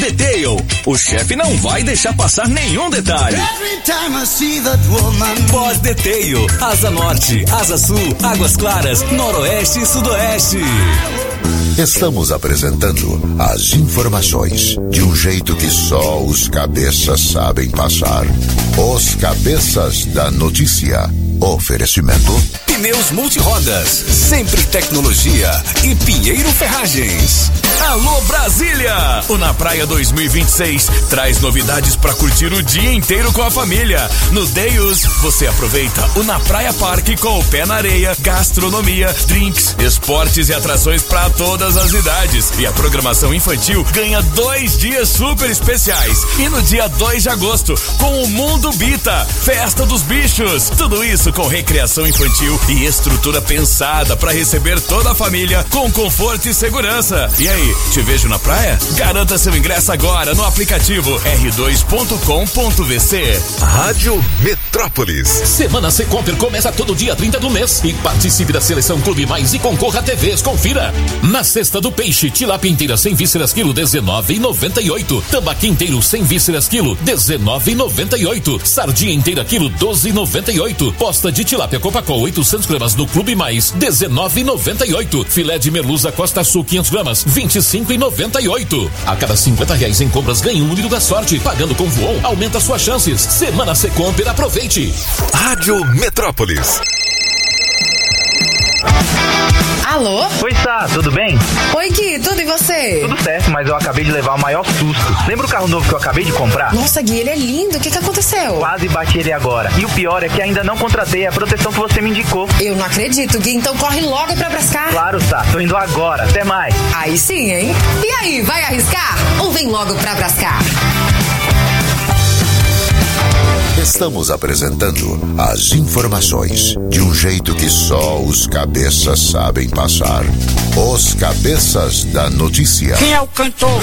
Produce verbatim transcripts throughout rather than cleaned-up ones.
Detail. O chefe não vai deixar passar nenhum detalhe. Pós Detail, Asa Norte, Asa Sul, Águas Claras, Noroeste e Sudoeste. Estamos apresentando as informações de um jeito que só os cabeças sabem passar. Os Cabeças da Notícia. Oferecimento Pneus Multirodas, Sempre Tecnologia e Pinheiro Ferragens. Alô Brasília! O Na Praia dois mil e vinte e seis traz novidades para curtir o dia inteiro com a família. No Deus, você aproveita o Na Praia Parque com o pé na areia, gastronomia, drinks, esportes e atrações para todas as idades. E a programação infantil ganha dois dias super especiais. E no dia dois de agosto, com o Mundo Bita, Festa dos Bichos. Tudo isso com recreação infantil e estrutura pensada para receber toda a família com conforto e segurança. E aí, te vejo na praia? Garanta seu ingresso agora no aplicativo r dois ponto com ponto v c. Rádio Metrópolis. Semana Secomper começa todo dia trinta do mês e participe da Seleção Clube Mais e concorra a T Vs. Confira. Na cesta do peixe, tilápia inteira sem vísceras quilo dezenove e noventa e oito. Tambaqui inteiro sem vísceras quilo dezenove e noventa e oito. Sardinha inteira quilo doze e noventa e oito. Posta de tilápia Copacol oitocentos gramas do Clube Mais dezenove e noventa e oito. Filé de merluza Costa Sul quinhentos gramas vinte e cinco e noventa e oito. A cada cinquenta reais em compras ganhe um número da sorte. Pagando com Voon aumenta suas chances. Semana Secomper, aproveite. Rádio Metrópolis. Alô? Oi, Sá, tudo bem? Oi, Gui, tudo e você? Tudo certo, mas eu acabei de levar o maior susto. Lembra o carro novo que eu acabei de comprar? Nossa, Gui, ele é lindo, o que que aconteceu? Quase bati ele agora. E o pior é que ainda não contratei a proteção que você me indicou. Eu não acredito, Gui, então corre logo pra Brascar. Claro, Sá, tô indo agora, até mais. Aí sim, hein? E aí, vai arriscar? Ou vem logo pra Brascar? Estamos apresentando as informações de um jeito que só os cabeças sabem passar. Os Cabeças da Notícia. Quem é o cantor?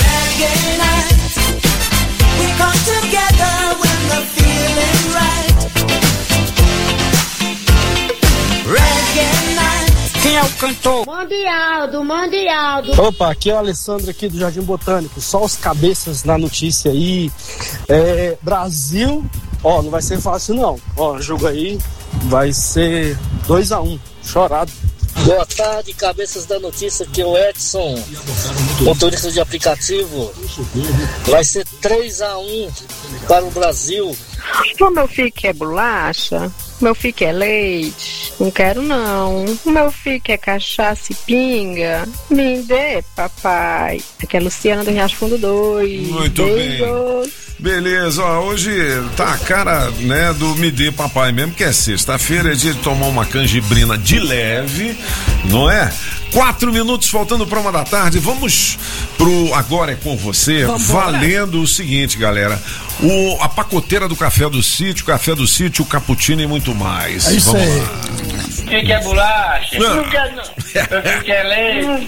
Quem é o cantor? Mondialdo, Mondialdo. Opa, aqui é o Alessandro aqui do Jardim Botânico. Só os cabeças na notícia aí. É, Brasil, ó, não vai ser fácil não. Ó, jogo aí vai ser dois a um, chorado. Boa tarde, cabeças da notícia, aqui é o Edson, motorista de aplicativo. Vai ser três a um para o Brasil. O meu filho quer bolacha, meu filho quer leite, não quero não. O meu filho quer cachaça e pinga, me dê, papai. Aqui é a Luciana do Riacho Fundo dois. Muito Beijos. bem. Beleza, ó, hoje tá a cara, né, do me dê papai mesmo, que é sexta-feira, é dia de tomar uma canjibrina de leve, não é? Quatro minutos faltando para uma da tarde, vamos pro Agora é com você, Vambora. valendo o seguinte, galera, o, a pacoteira do Café do Sítio, Café do Sítio, cappuccino e muito mais. É isso vamos aí. lá. Quem quer bolacha? Não. Não quer não. Quem quer leite? Não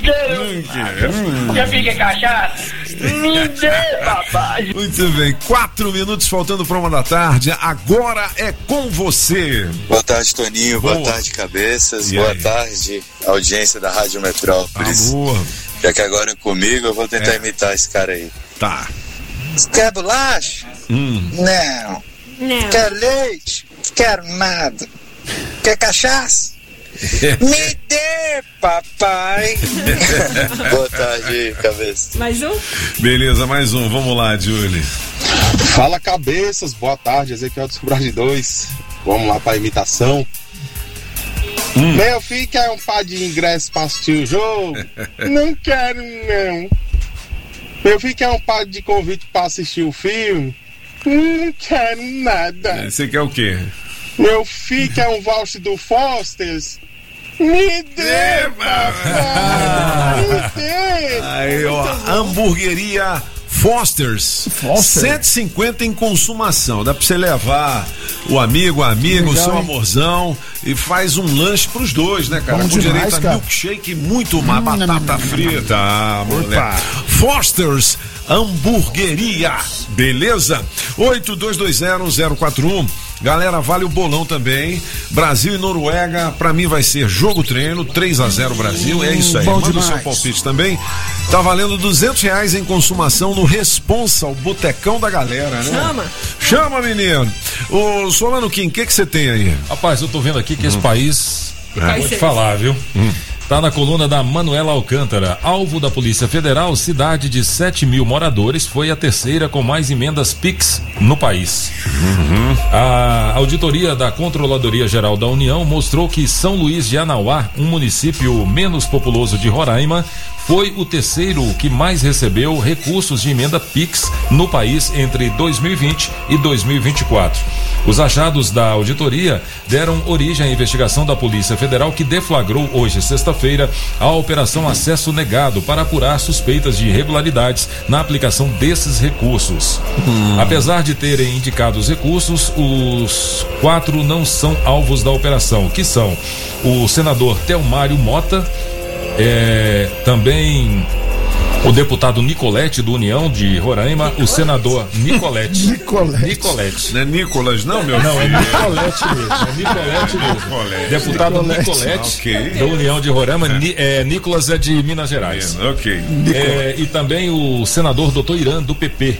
quero. Quer pinga cachaça? Me dê, papai. Muito bem, quatro minutos faltando para uma da tarde, agora é com você. Boa tarde, Toninho. Boa, Boa. tarde, cabeças. E Boa aí? tarde, audiência da Rádio Metrópolis. Amor. Já que agora é comigo, eu vou tentar É. imitar esse cara aí. Tá. Quer bolacha? Hum. Não. Não. Quer leite? Quero nada. Quer cachaça? Me dê, papai. Boa tarde, cabeça. Mais um? Beleza, mais um, vamos lá, Julie. Fala, cabeças, boa tarde, Ezequiel do Sobrar de dois. Vamos lá pra imitação. Hum. Meu filho quer um par de ingressos pra assistir o jogo? Não quero, não. Meu filho quer um par de convite pra assistir o filme? Não quero nada. Você quer o quê? Meu filho quer um voucher do Foster's? Me dê, papai! Me dê! Aí, ó, hamburgueria Foster's, Foster. cento e cinquenta em consumação. Dá pra você levar o amigo, a amiga, o Legal, seu hein? amorzão e faz um lanche pros dois, né, cara? Bom Com demais, direito a cara. milkshake e muito mais Hum, batata hum, frita. Ah, moleque. Opa. Foster's Hamburgueria, beleza? oito dois dois zero zero quatro um Galera, vale o bolão também. Brasil e Noruega, pra mim vai ser jogo treino, três a zero Brasil. É isso aí. Bom Manda demais. o seu palpite também. Tá valendo duzentos reais em consumação no Responsa, o Botecão da Galera, né? Chama. Chama, menino. Ô, Solano Kim, o que que você tem aí? Rapaz, eu tô vendo aqui que esse país, É. vou te falar, viu? Tá na coluna da Manuela Alcântara. Alvo da Polícia Federal, cidade de sete mil moradores, foi a terceira com mais emendas Pix no país. Uhum. A auditoria da Controladoria Geral da União mostrou que São Luís de Anauá, um município menos populoso de Roraima, foi o terceiro que mais recebeu recursos de emenda Pix no país entre dois mil e vinte e dois mil e vinte e quatro. Os achados da auditoria deram origem à investigação da Polícia Federal, que deflagrou hoje, sexta-feira, a Operação Acesso Negado para apurar suspeitas de irregularidades na aplicação desses recursos. Hum. Apesar de terem indicado os recursos, os quatro não são alvos da operação, que são o senador Telmário Mota, É, também o deputado Nicolete do União de Roraima, o senador Nicolete. Nicolete. Nicolete. Não é Nicolas, não, meu Não, filho? é Nicolete mesmo. É Nicolete mesmo. Nicolete. Deputado Nicolete. Nicolete, Ok. da União de Roraima. Ni, é, Nicolas é de Minas Gerais. É, ok. É, e também o senador doutor Irã, do P P.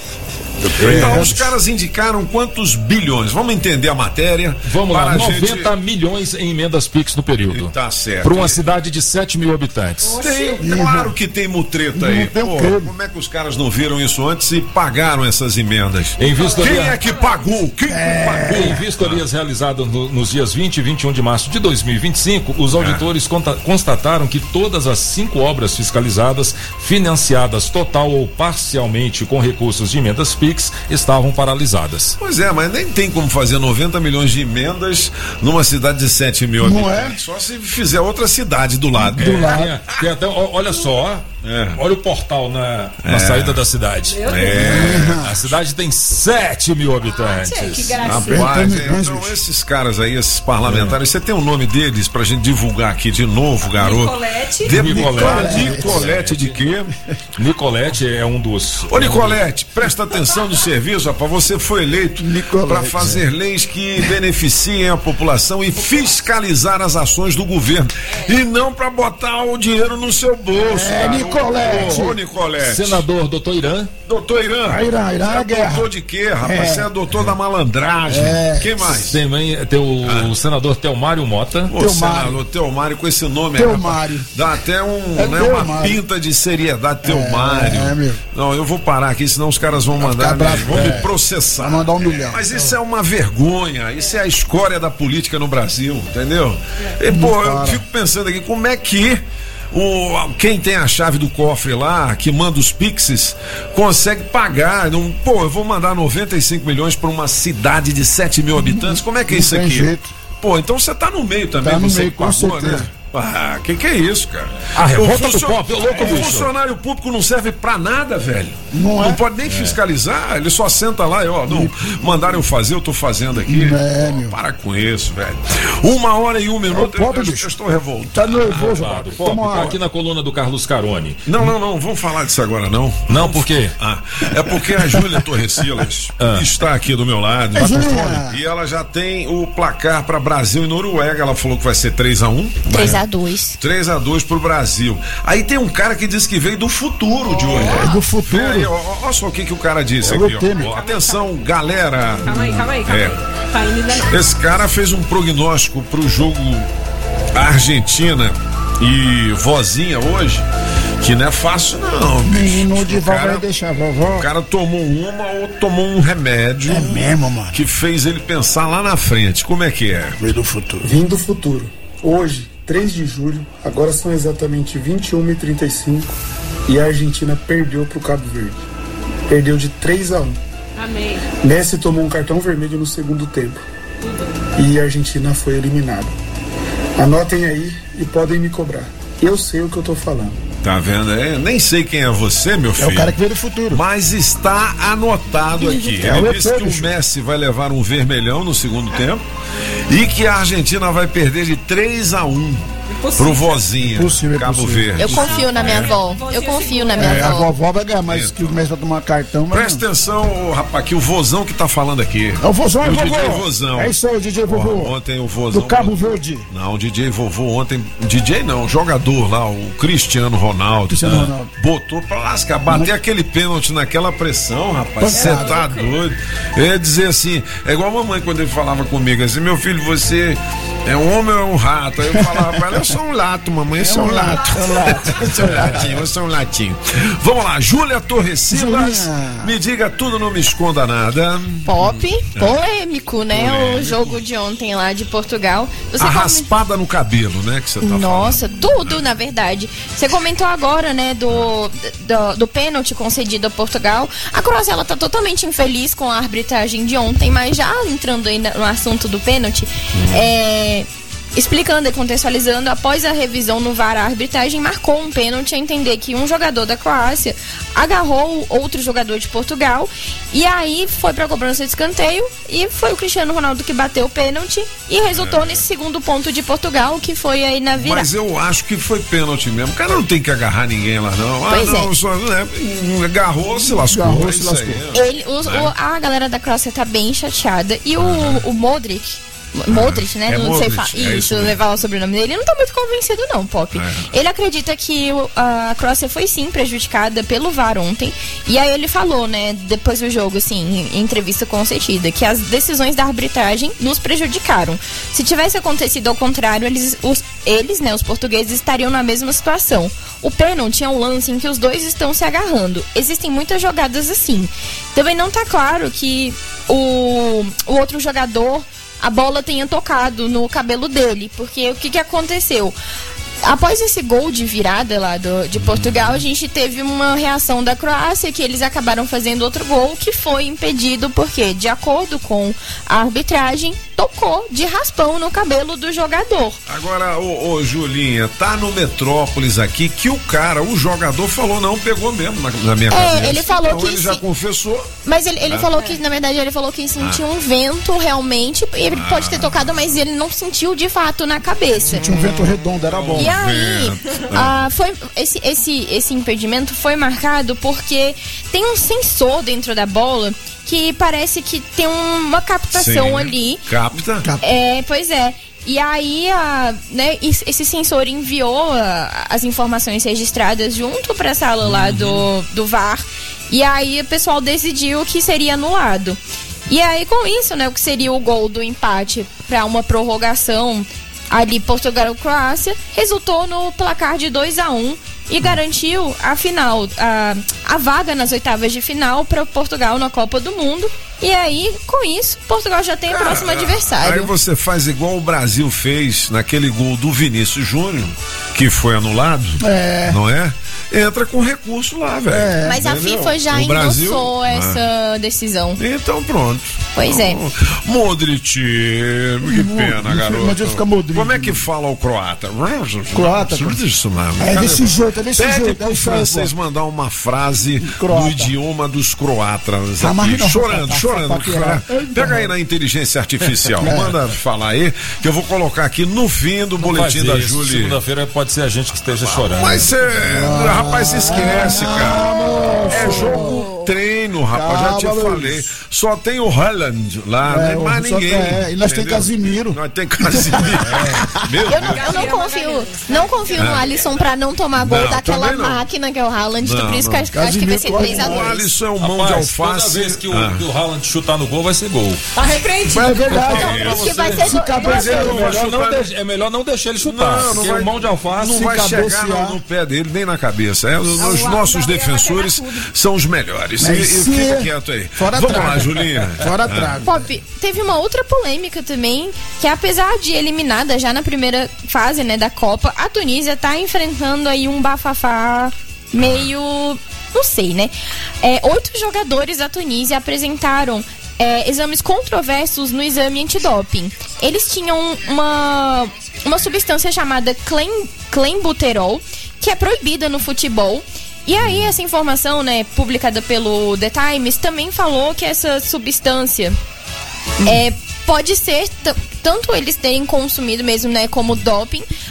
Então, os caras indicaram quantos bilhões? Vamos entender a matéria. Vamos lá, para a noventa gente- milhões em emendas Pix no período. Tá certo. Para uma cidade de sete mil habitantes. Tem, claro que tem mutreta aí. Não tem Pô, crime. como é que os caras não viram isso antes e pagaram essas emendas? Em vistoria- Quem é que pagou? Quem que pagou? Em vistorias realizadas no- nos dias vinte e vinte e um de março de dois mil e vinte e cinco, os auditores conta- constataram que todas as cinco obras fiscalizadas, financiadas total ou parcialmente com recursos de emendas Pix, estavam paralisadas. Pois é, mas nem tem como fazer noventa milhões de emendas numa cidade de sete mil Não habitantes. Só se fizer outra cidade do lado. É, tem- tem até- ó, olha só, olha o portal na, na É. saída da cidade. Meu Deus. É. A cidade tem sete mil habitantes. Rapaz, então esses caras aí, esses parlamentares, você tem o nome deles pra gente divulgar aqui de novo, garoto? Nicolete. De Nicolete. Nicolete de quê? Nicolete é um dos. Ô Nicolete, presta atenção no serviço, rapaz. Você foi eleito para fazer leis que beneficiem a população e fiscalizar as ações do governo. E não para botar o dinheiro no seu bolso. É, garoto. Nicolete. Ô, Nicolete. Senador doutor Irã. Doutor Irã. Ah, Irã, Irã Você é guerra. doutor de quê, rapaz? É. Você é doutor da malandragem. É. Quem mais? Também tem o, o senador Telmário Mota. Ô, senador Telmário, com esse nome aí, Telmário. rapaz, dá até um, É né, uma Telmário. pinta de seriedade, Telmário. é, meu. Não, eu vou parar aqui, senão os caras vão mandar, ficar bravo, vão é. me processar. Vai mandar um milhão. Mas isso é uma vergonha, isso é a escória da política no Brasil, entendeu? E, pô, eu Cara. fico pensando aqui, como é que o, quem tem a chave do cofre lá, que manda os pixes, consegue pagar? Não, pô, eu vou mandar noventa e cinco milhões para uma cidade de sete mil habitantes, como é que é isso Não tem aqui? jeito. Pô, então você tá no meio também, Tá no você meio, que com pagou, certeza. né? Ah, que que é isso, cara? A revolta O do pop, ô louco, o bicho. funcionário público não serve pra nada, velho. Não é? pode nem fiscalizar, ele só senta lá e ó, não, mandaram eu fazer, eu tô fazendo aqui. É, Pô, meu. para com isso, velho. Uma hora e um minuto, eu, pobre, eu, bicho. eu estou revoltado. Tá nervoso, Claro, rapaz. pop, Toma tá água. aqui na coluna do Carlos Carone. Não, não, não, vamos falar disso agora não. Não, por quê? Ah, é porque a Júlia Torrecilas Ah. está aqui do meu lado. É, Júlia. E ela já tem o placar para Brasil e Noruega. Ela falou que vai ser três a um. três a dois. três a dois pro Brasil. Aí tem um cara que diz que veio do futuro de hoje. É do futuro. Aí, ó, ó, olha só o que, que o cara disse É o aqui. Temer. Ó. Ó, atenção, galera. Calma aí, calma aí, calma É. aí. Tá indo ainda não. Esse cara fez um prognóstico pro jogo Argentina e vozinha hoje, que não é fácil não, bicho. Menino de O vó cara- vai deixar, vovó. O cara tomou uma ou tomou um remédio É mesmo, mano. que fez ele pensar lá na frente. Como é que é? Veio do futuro. Vim do futuro. Hoje, três de julho, agora são exatamente vinte e uma e trinta e cinco e a Argentina perdeu pro Cabo Verde. Perdeu de três a um. Amém. Messi tomou um cartão vermelho no segundo tempo e a Argentina foi eliminada. Anotem aí e podem me cobrar. Eu sei o que eu tô falando. Tá vendo aí? Nem sei quem é você, meu É filho. o cara que veio do futuro. Mas está anotado aqui. É Ele o disse E T, que o bicho. Messi vai levar um vermelhão no segundo tempo e que a Argentina vai perder de três a um. pro vozinha, Possível, Cabo possível. Verde. Eu confio na minha avó. Eu confio na minha É, a avó. vovó vai ganhar mais que o mês pra tomar cartão. Mas Presta atenção, ô, rapaz, que o vozão que tá falando aqui. É o vozão, é o D J vovô. Vozão. É isso aí, o D J vovô. Ó, ontem o vozão. Do Cabo Verde. Não, o D J vovô ontem. D J não, o jogador lá, o Cristiano Ronaldo. Cristiano ah, Ronaldo. Botou pra lascar, bater aquele pênalti naquela pressão, rapaz. Você Pancada. tá doido. Eu ia dizer assim, é igual a mamãe quando ele falava comigo assim: meu filho, você é um homem ou é um rato? Aí eu falava pra ela: eu sou um lato, mamãe, eu sou um lato. É um lato. Eu sou um latinho, eu sou um latinho. Vamos lá, Júlia Torres Silas, Julinha. me diga tudo, não me esconda nada. Pop, polêmico, né? Polêmico. O jogo de ontem lá de Portugal. Você A come- raspada no cabelo, né, que você tá Nossa, tudo, na verdade. Você comentou agora, né, do, do, do pênalti concedido a Portugal. A Croácia, ela tá totalmente infeliz com a arbitragem de ontem, mas já entrando aí no assunto do pênalti, é... explicando e contextualizando, após a revisão no V A R, a arbitragem marcou um pênalti a entender que um jogador da Croácia agarrou outro jogador de Portugal e aí foi pra cobrança de escanteio e foi o Cristiano Ronaldo que bateu o pênalti e resultou É. nesse segundo ponto de Portugal, que foi aí na virada. Mas eu acho que foi pênalti mesmo. O cara não tem que agarrar ninguém lá, não. Ah, Pois não, é. só, né, agarrou, se lascou. Agarrou, é se isso lascou. aí. Ele, os- É. o- a galera da Croácia tá bem chateada e o, o Modric. Modric, né? É não sei Modric, falar. é isso Isso, mesmo. levar o sobrenome dele. Ele não tá muito convencido, não, Pop. É. Ele acredita que o- a Croácia foi sim prejudicada pelo V A R ontem. E aí ele falou, né, depois do jogo, assim, em entrevista concedida, que as decisões da arbitragem nos prejudicaram. Se tivesse acontecido ao contrário, eles, os, eles, né, os portugueses, estariam na mesma situação. O pênalti é um lance em que os dois estão se agarrando. Existem muitas jogadas assim. Também não tá claro que o, o outro jogador, a bola tenha tocado no cabelo dele, porque o que, que aconteceu? Após esse gol de virada lá do, de Portugal, a gente teve uma reação da Croácia, que eles acabaram fazendo outro gol, que foi impedido porque, de acordo com a arbitragem, tocou de raspão no cabelo do jogador. Agora, ô, ô Julinha, tá no Metrópolis aqui que o cara, o jogador, falou: não, pegou mesmo na, na minha É, cabeça. ele falou então que ele já sim. confessou. Mas ele, ele Ah. falou que, na verdade, ele falou que sentiu Ah. um vento realmente, e ele pode ter tocado, mas ele não sentiu de fato na cabeça. Tinha um vento redondo, era bom. E aí, Vento. ah, foi, esse, esse, esse impedimento foi marcado porque tem um sensor dentro da bola que parece que tem uma captação Sim. ali. Capta? É, pois é. E aí, a, né, es- esse sensor enviou a- as informações registradas junto para a sala lá do, do V A R. E aí o pessoal decidiu que seria anulado. E aí, com isso, né, o que seria o gol do empate para uma prorrogação ali Portugal-Croácia, resultou no placar de dois a um e garantiu a final, a, a vaga nas oitavas de final para Portugal na Copa do Mundo. E aí, com isso, Portugal já tem o próximo Aí adversário. você faz igual o Brasil fez naquele gol do Vinícius Júnior, que foi anulado, É. não é? Entra com recurso lá, velho. É. Mas a Entendeu? FIFA já O Brasil- endossou Ah. essa decisão. Então pronto. Pois é. Modric, que pena, garoto. Modric fica Modric. Como é que fala o croata? Croata, Isso não. É desse jeito, é desse Pede jeito. pro é isso aí, francês pô. mandar uma frase Croata. no idioma dos croatas Ah, mas aqui. não, Chorando, tá, chorando. tá, tá, tá. Pega aí na inteligência artificial. É. Manda falar aí, que eu vou colocar aqui no fim do boletim Faz da isso. Júlia. Segunda-feira pode ser a gente que esteja chorando. Mas você, rapaz, se esquece, cara. É jogo treino, rapaz. Já te Calma, falei. Só tem o Haaland lá, É, não é mais só ninguém. tem- é, e nós tem entendeu? Casimiro. Nós tem Casimiro. É. Meu Eu não, Deus. eu não confio, não confio no É. Alisson pra não tomar gol Não, daquela também não. máquina que é o Haaland. Não, Por isso que não. acho, acho que vai ser três a O dois. Alisson é um mão Rapaz, de alface. toda vez que o, Ah. que o Haaland chutar no gol, vai ser gol. Tá repreendido. É verdade. Diz que vai ser Se do- cabecear, É não vai melhor não, chutar. deixar, é melhor não deixar ele chutar. Não, não porque vai- o mão de alface Não se vai chegar cabecear. no, no pé dele, nem na cabeça. É, os o os Alba nossos Gabriel vai defensores pegar tudo. são os melhores. E, Mas e se- fica quieto aí. Fora Vamos trago. lá, Julinha. Fora trago. Pop, teve uma outra polêmica também, que apesar de eliminada já na primeira fase, né, da Copa, a Tunísia tá enfrentando aí um bafafá meio, não sei, né? É, oito jogadores da Tunísia apresentaram é, exames controversos no exame antidoping. Eles tinham uma, uma substância chamada clen, clenbuterol, que é proibida no futebol. E aí essa informação, né, publicada pelo The Times, também falou que essa substância é, pode ser t- tanto eles terem consumido mesmo, né, como doping,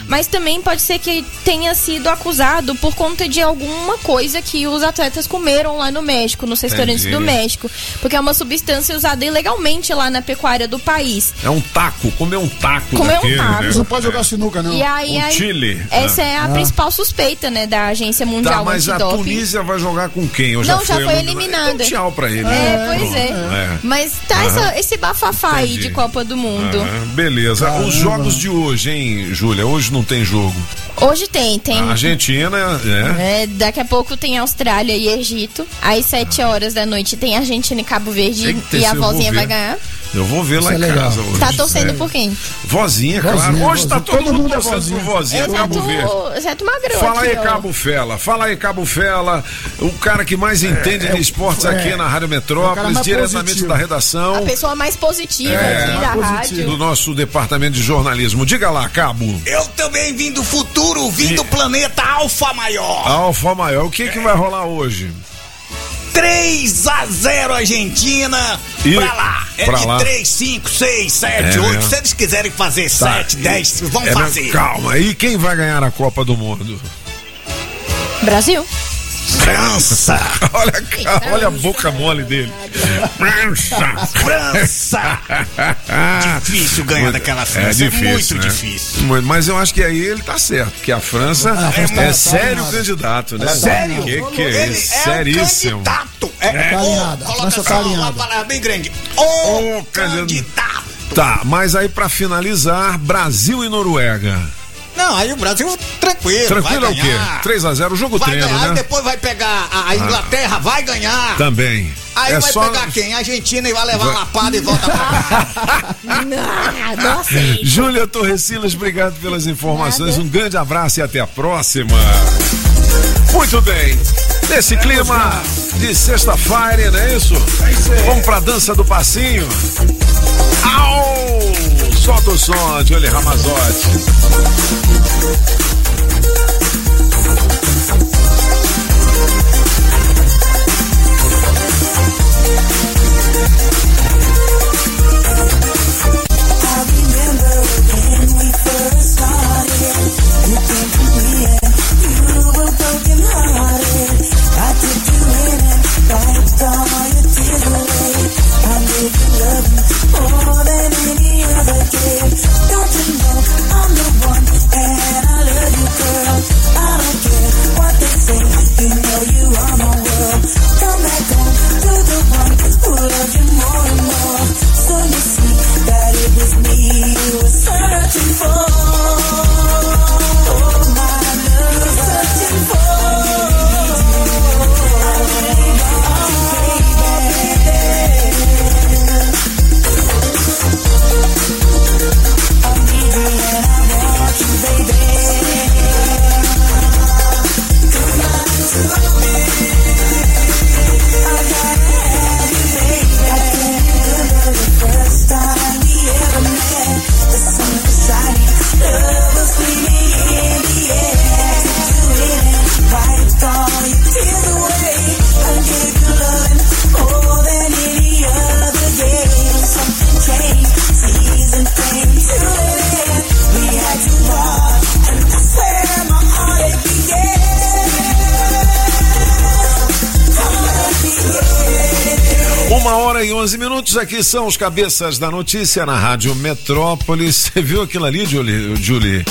mas também pode ser que tenha sido acusado por conta de alguma coisa que os atletas comeram lá no México, nos restaurantes Entendi. do México, porque é uma substância usada ilegalmente lá na pecuária do país. É um taco, comer um taco Comer um daquele, taco. né? Você não pode jogar sinuca, não. E aí, Um aí- Chile. essa Ah. é a Ah. principal suspeita, né, da Agência Mundial Tá, mas a Antidoping. Tunísia vai jogar com quem? Ou Não, já foi eliminada. Então, tchau pra ele. É, pois é. É. Mas tá Aham. essa- esse bafafá aí Entendi. de Copa do Mundo. Ah, beleza. Caramba. Os jogos de hoje, hein, Júlia? Hoje não tem jogo. Hoje tem, tem. A Argentina, né? É, daqui a pouco tem Austrália e Egito. Às sete horas da noite tem Argentina e Cabo Verde. Eita, e esse a eu vou vozinha ver. vai ganhar. Eu vou ver lá Isso em é legal. casa hoje. Tá torcendo sério. por quem? Vozinha, claro. Vozinha, Hoje tá vozinha. todo, Todo mundo mundo é torcendo vozinha. por Vozinha, Cabo Verde. Exceto, exceto Magrão. Fala aí, aqui, ó. Cabo Fela. Fala aí, Cabo Fela. O cara que mais entende de esportes é. aqui na Rádio O cara Metrópolis, mais diretamente positivo. da redação. A pessoa mais positiva É, aqui mais da positivo. rádio. Do nosso departamento de jornalismo. Diga lá, Cabo. Eu também vim do futuro, vim do planeta Alfa Maior. Alfa Maior. O que que vai rolar hoje? três a zero Argentina. E pra lá. É pra de lá. três, cinco, seis, sete, É oito. mesmo. Se eles quiserem fazer Tá. sete, dez, vão É, fazer. Calma. E quem vai ganhar a Copa do Mundo? Brasil. França. Olha, a ca- olha a boca mole dele. França. França. Difícil ganhar daquela França. É, muito né? difícil. Muito, mas eu acho que aí ele tá certo, porque a França Ah, a França é, tá- tá sério alinhada. candidato, né? Ela tá Sério? Que que é Ele isso? é Seríssimo. um candidato. É, Tá ô, alinhada, a coloca França tá só uma alinhada. palavra bem grande. Ô, O candidato. candidato. Tá, mas aí pra finalizar, Brasil e Noruega. Não, aí o Brasil tranquilo. Tranquilo vai é o quê? ganhar. três a zero, o jogo Vai treino, ganhar, né? aí depois vai pegar a, a Inglaterra, vai ganhar. Também. Aí é vai só... pegar quem? A Argentina e vai levar Vai- uma lapada e volta pra cá. Não, não aceito. Júlia Torrecilas, obrigado pelas informações. Um grande abraço e até a próxima. Muito bem. Nesse clima de sexta-feira, não é isso? Vamos pra dança do passinho. Au! Solta o som, Johnny Ramazotti. Uma hora e onze minutos, aqui são os cabeças da notícia na Rádio Metrópolis. Você viu aquilo ali, Julie? Julie?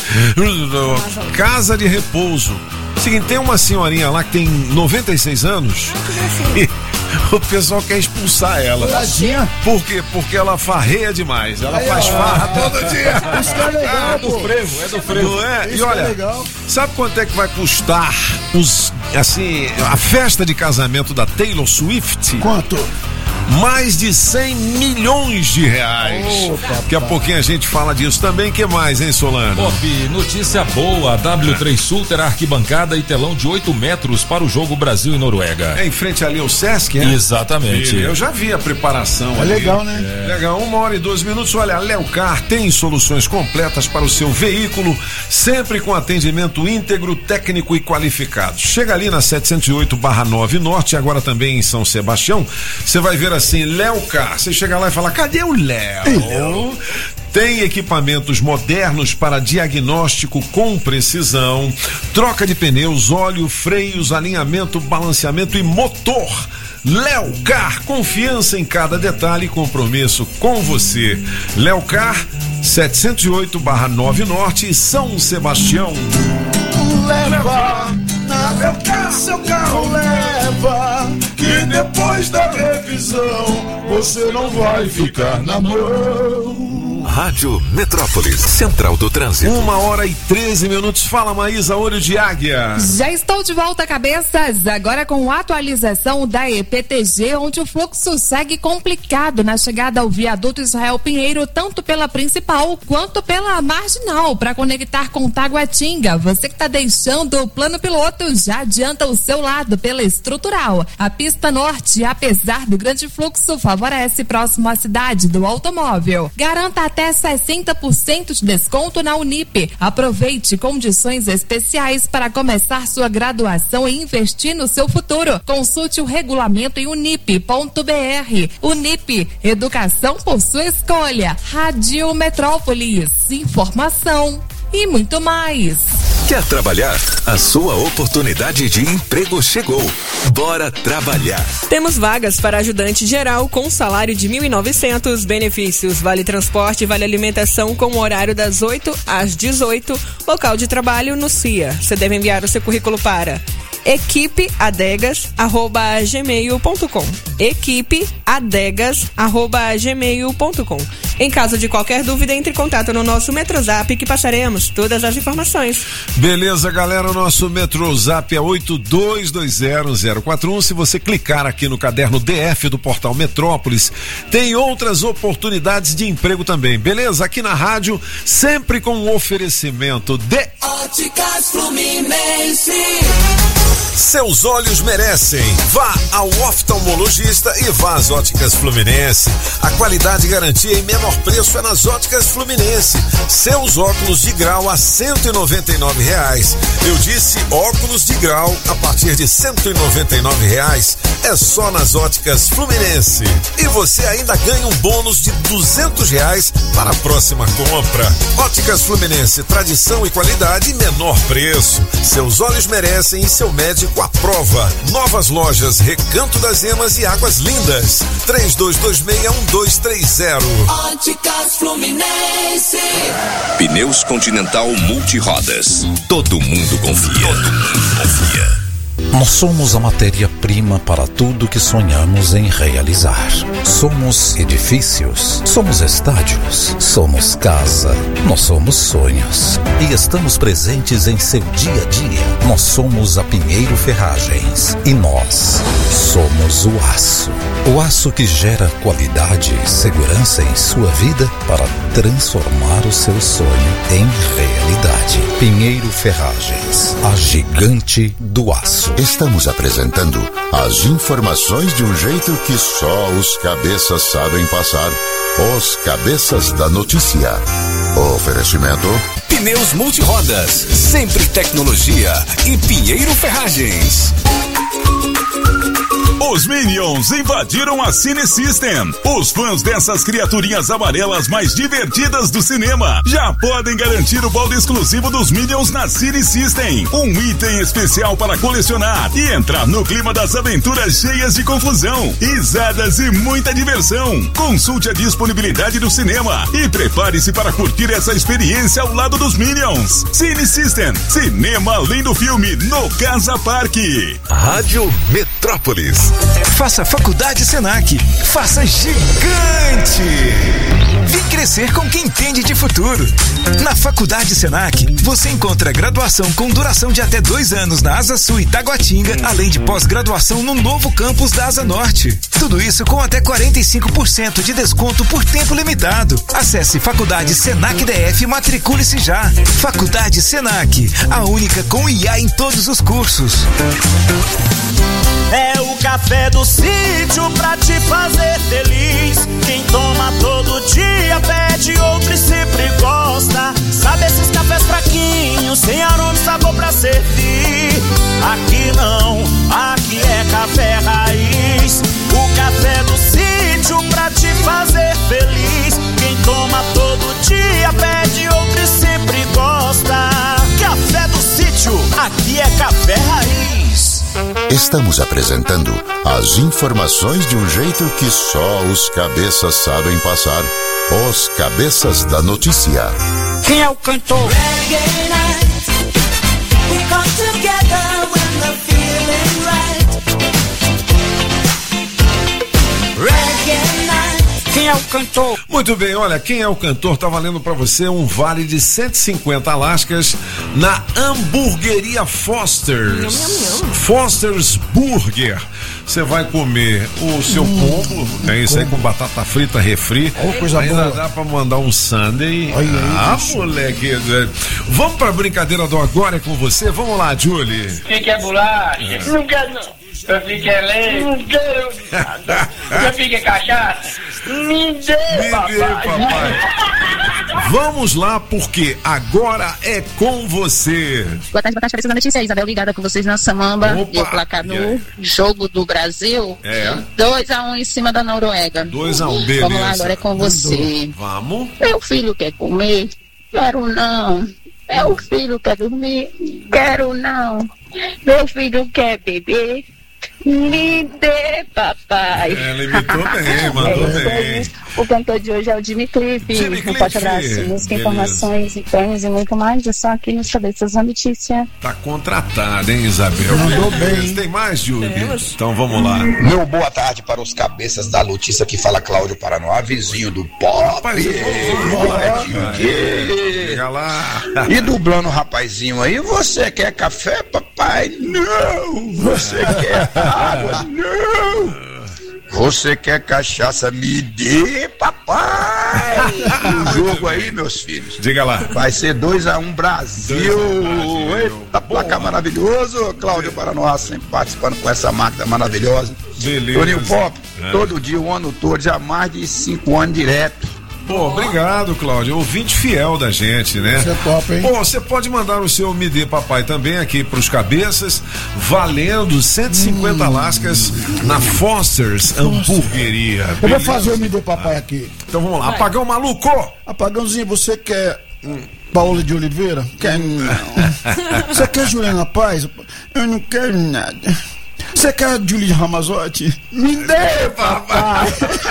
Casa de repouso. Seguinte, tem uma senhorinha lá que tem noventa e seis anos e o pessoal quer expulsar ela. Tadinha. Por quê? Porque ela farreia demais. Ela faz farra todo dia. Isso que é legal, É do pô. frevo, é do frevo. Não é? Isso E que é olha, legal. sabe quanto é que vai custar os, assim, a festa de casamento da Taylor Swift? Quanto? Mais de cem milhões de reais. Ô, Daqui a pouquinho a gente fala disso também. Que mais, hein, Solano? Pop, notícia boa, a W três Sul terá arquibancada e telão de oito metros para o jogo Brasil e Noruega. É em frente ali ao Sesc, é? Exatamente. Eu já vi a preparação É ali. legal, né? É. Legal, uma hora e dois minutos. Olha, a Leocar tem soluções completas para o seu veículo, sempre com atendimento íntegro, técnico e qualificado. Chega ali na setecentos e oito barra nove Norte, agora também em São Sebastião. Você vai ver assim, Leocar. Você chega lá e fala, cadê o Léo? Tem equipamentos modernos para diagnóstico com precisão, troca de pneus, óleo, freios, alinhamento, balanceamento e motor. Leocar, confiança em cada detalhe e compromisso com você. Leocar, setecentos e oito barra nove Norte, São Sebastião. Leva, na Leocar seu carro leva, que depois da revisão você não vai ficar na mão. Rádio Metrópolis, Central do Trânsito. Uma hora e treze minutos. Fala, Maísa, olho de águia. Já estou de volta, cabeças, agora com atualização da E P T G, onde o fluxo segue complicado na chegada ao viaduto Israel Pinheiro, tanto pela principal quanto pela marginal, para conectar com Taguatinga. Você que está deixando o plano piloto, já adianta o seu lado pela estrutural. A pista norte, apesar do grande fluxo, favorece próximo à cidade do automóvel. Garanta até sessenta por cento de desconto na Unip. Aproveite condições especiais para começar sua graduação e investir no seu futuro. Consulte o regulamento em unip ponto br. Unip, educação por sua escolha. Rádio Metrópolis, informação e muito mais. Quer trabalhar? A sua oportunidade de emprego chegou. Bora trabalhar. Temos vagas para ajudante geral com salário de mil e novecentos, benefícios, vale transporte, vale alimentação com horário das oito às dezoito, local de trabalho no C I A. Você deve enviar o seu currículo para equipe adegas arroba gmail ponto com. equipe adegas arroba gmail ponto com. Em caso de qualquer dúvida, entre em contato no nosso Metrozap que passaremos todas as informações. Beleza, galera, o nosso Metrozap é oito dois dois zero zero quatro um. Se você clicar aqui no caderno D F do portal Metrópolis, tem outras oportunidades de emprego também, beleza? Aqui na rádio, sempre com um oferecimento de Óticas Fluminense. Seus olhos merecem. Vá ao oftalmologista e vá às Óticas Fluminense. A qualidade e garantia em menor preço é nas Óticas Fluminense. Seus óculos de grau a cento e noventa e nove reais. Eu disse óculos de grau a partir de cento e noventa e nove reais. É só nas Óticas Fluminense. E você ainda ganha um bônus de duzentos reais para a próxima compra. Óticas Fluminense, tradição e qualidade em menor preço. Seus olhos merecem e seu médico com a prova. Novas lojas Recanto das Emas e Águas Lindas. três dois dois seis um dois três zero. Óticas Fluminense. Pneus Continental Multirodas. Todo mundo confia. Todo mundo confia. Nós somos a matéria-prima para tudo que sonhamos em realizar. Somos edifícios, somos estádios, somos casa, nós somos sonhos. E estamos presentes em seu dia a dia. Nós somos a Pinheiro Ferragens. E nós somos o aço. O aço que gera qualidade e segurança em sua vida para transformar o seu sonho em realidade. Pinheiro Ferragens, a gigante do aço. Estamos apresentando as informações de um jeito que só os cabeças sabem passar. Os Cabeças da Notícia. Oferecimento Pneus Multirodas, sempre tecnologia e Pinheiro Ferragens. Os Minions invadiram a Cine System. Os fãs dessas criaturinhas amarelas mais divertidas do cinema já podem garantir o balde exclusivo dos Minions na Cine System. Um item especial para colecionar e entrar no clima das aventuras cheias de confusão, risadas e muita diversão. Consulte a disponibilidade do cinema e prepare-se para curtir essa experiência ao lado dos Minions. Cine System, cinema além do filme no Casa Parque. Rádio Metrópolis. Faça Faculdade Senac. Faça gigante. Vem crescer com quem entende de futuro. Na Faculdade Senac, você encontra graduação com duração de até dois anos na Asa Sul e Taguatinga, além de pós-graduação no novo campus da Asa Norte. Tudo isso com até quarenta e cinco por cento de desconto por tempo limitado. Acesse Faculdade Senac D F e matricule-se já. Faculdade Senac, a única com I A em todos os cursos. É o café do sítio pra te fazer feliz. Quem toma todo dia pede outro e sempre gosta. Sabe esses cafés fraquinhos, sem aroma e sabor pra servir? Aqui não, aqui é café raiz. O café do sítio pra te fazer feliz. Quem toma todo dia café raiz. Estamos apresentando as informações de um jeito que só os cabeças sabem passar. Os Cabeças da Notícia. Quem é o cantor? Quem é o cantor? Muito bem, olha, quem é o cantor? Tá valendo pra você um vale de cento e cinquenta lascas na hamburgueria Foster's. Foster's Burger. Você vai comer o seu Hum, combo, é isso aí, com batata frita, refri. Oh, coisa ainda boa. dá pra mandar um sundae. Ai, ai, ah, bicho. moleque. Vamos pra brincadeira do Agora é com você? Vamos lá, Julie. Fique é bolacha. Não quero não. Eu fiquei é leite. Não quero nada. Eu fiquei cachaça. Me dê, papai. papai. Vamos lá, porque agora é com você. Boa tarde, boa tarde, Cabeça da Notícia. Isabel ligada com vocês na Samamba. Opa, E o placar no jogo do Brasil. É. dois a um em cima da Noruega. dois a um, beleza. Vamos lá, agora é com você. Vamos. Meu filho quer comer? Quero não. Meu filho quer dormir? Quero não. Meu filho quer beber? Me dê, papai. Ela imitou bem, mandou É isso bem. aí. O cantor de hoje é o Jimmy Cliff. Jimmy Um Cliff. forte abraço. Música, Beleza. informações e prêmios e muito mais. É só aqui nos Cabeças da Notícia. Tá contratada, hein, Isabel? Mandou bem. Tem mais, Julie? Então vamos lá. Meu boa tarde para os cabeças da notícia que fala Cláudio Paranoá, vizinho do Pop. Chega lá. E dublando o rapazinho aí, você quer café, papai? Não! Você quer água? Não! Você quer cachaça? Me dê, papai! O jogo aí, meus filhos. Diga lá. Vai ser dois a um Brasil. Eita, placar maravilhoso. Cláudio Paranoá sempre participando com essa máquina maravilhosa. Beleza. Toninho Pop, É. todo dia, o ano todo, já há mais de cinco anos direto. Pô, obrigado, Cláudio. Ouvinte fiel da gente, né? Você é top, hein? Pô, você pode mandar o seu Me Dê Papai também aqui pros cabeças, valendo cento e cinquenta Hum. lascas na Foster's Hamburgueria. Eu vou Beleza? fazer o Me Dê Papai aqui. Então vamos lá. Apagão maluco! Apagãozinho, você quer Paola de Oliveira? Quer não. Você quer Juliana Paz? Eu não quero nada. Você quer Julie Ramazotti? Me dê, papai!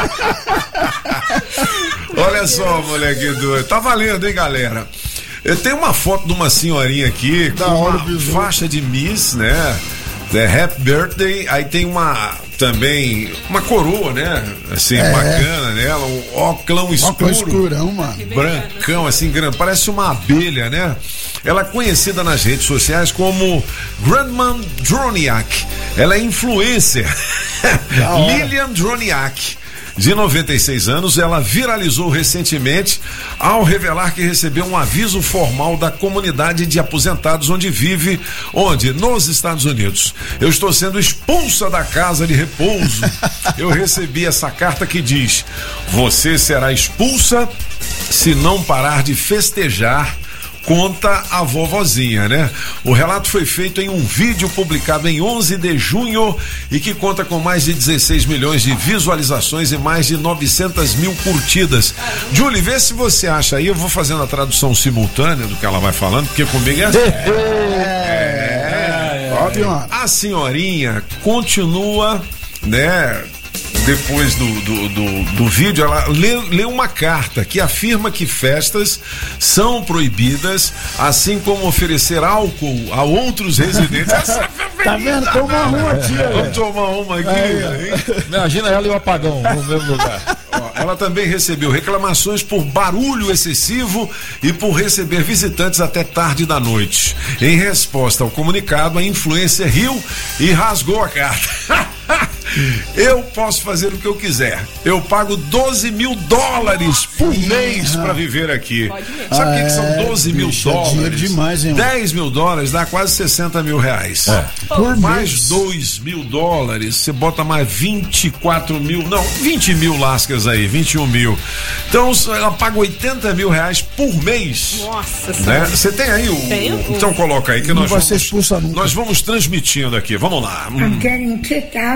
Olha só, moleque doido. Tá valendo, hein, galera? Eu tenho uma foto de uma senhorinha aqui Da com hora, uma bisu. faixa de Miss, né? The Happy Birthday. Aí tem uma também uma coroa, né? Assim, É. bacana, né? Um óculos escuro. Óculos escurão, mano. Brancão, assim, grande, parece uma abelha, né? Ela é conhecida nas redes sociais como Grandma Droniak. Ela é influencer. Lilian Droniak, de noventa e seis anos, ela viralizou recentemente ao revelar que recebeu um aviso formal da comunidade de aposentados onde vive, onde? Nos Estados Unidos. Eu estou sendo expulsa da casa de repouso. Eu recebi essa carta que diz: você será expulsa se não parar de festejar. Conta a vovozinha, né? O relato foi feito em um vídeo publicado em onze de junho e que conta com mais de dezesseis milhões de visualizações e mais de novecentas mil curtidas. Julie, vê se você acha aí, eu vou fazendo a tradução simultânea do que ela vai falando, porque comigo é assim. É, a senhorinha continua, né? Depois do, do, do, do vídeo, ela lê, lê uma carta que afirma que festas são proibidas, assim como oferecer álcool a outros residentes. Tá vendo? Toma uma, tia. Vamos tomar uma aqui. hein? Imagina ela e o apagão no mesmo lugar. Ó, ela também recebeu reclamações por barulho excessivo e por receber visitantes até tarde da noite. Em resposta ao comunicado, a influencer riu e rasgou a carta. Eu posso fazer o que eu quiser. Eu pago doze mil dólares por mês pra viver aqui. Sabe o que, que são doze mil bicho, é dinheiro dólares? demais, hein, mano? dez mil dólares dá quase sessenta mil reais. É. Por mais mês. dois mil dólares, você bota mais vinte e quatro mil, não, vinte mil lascas aí, vinte e um mil. Então ela paga oitenta mil reais por mês. Nossa Né? Senhora. Você tem aí o. Tenho. o- Então coloca aí que Não nós vai vamos, ser expulsa nunca. nós vamos transmitindo aqui. Vamos lá. Hum. I'm getting kicked out of the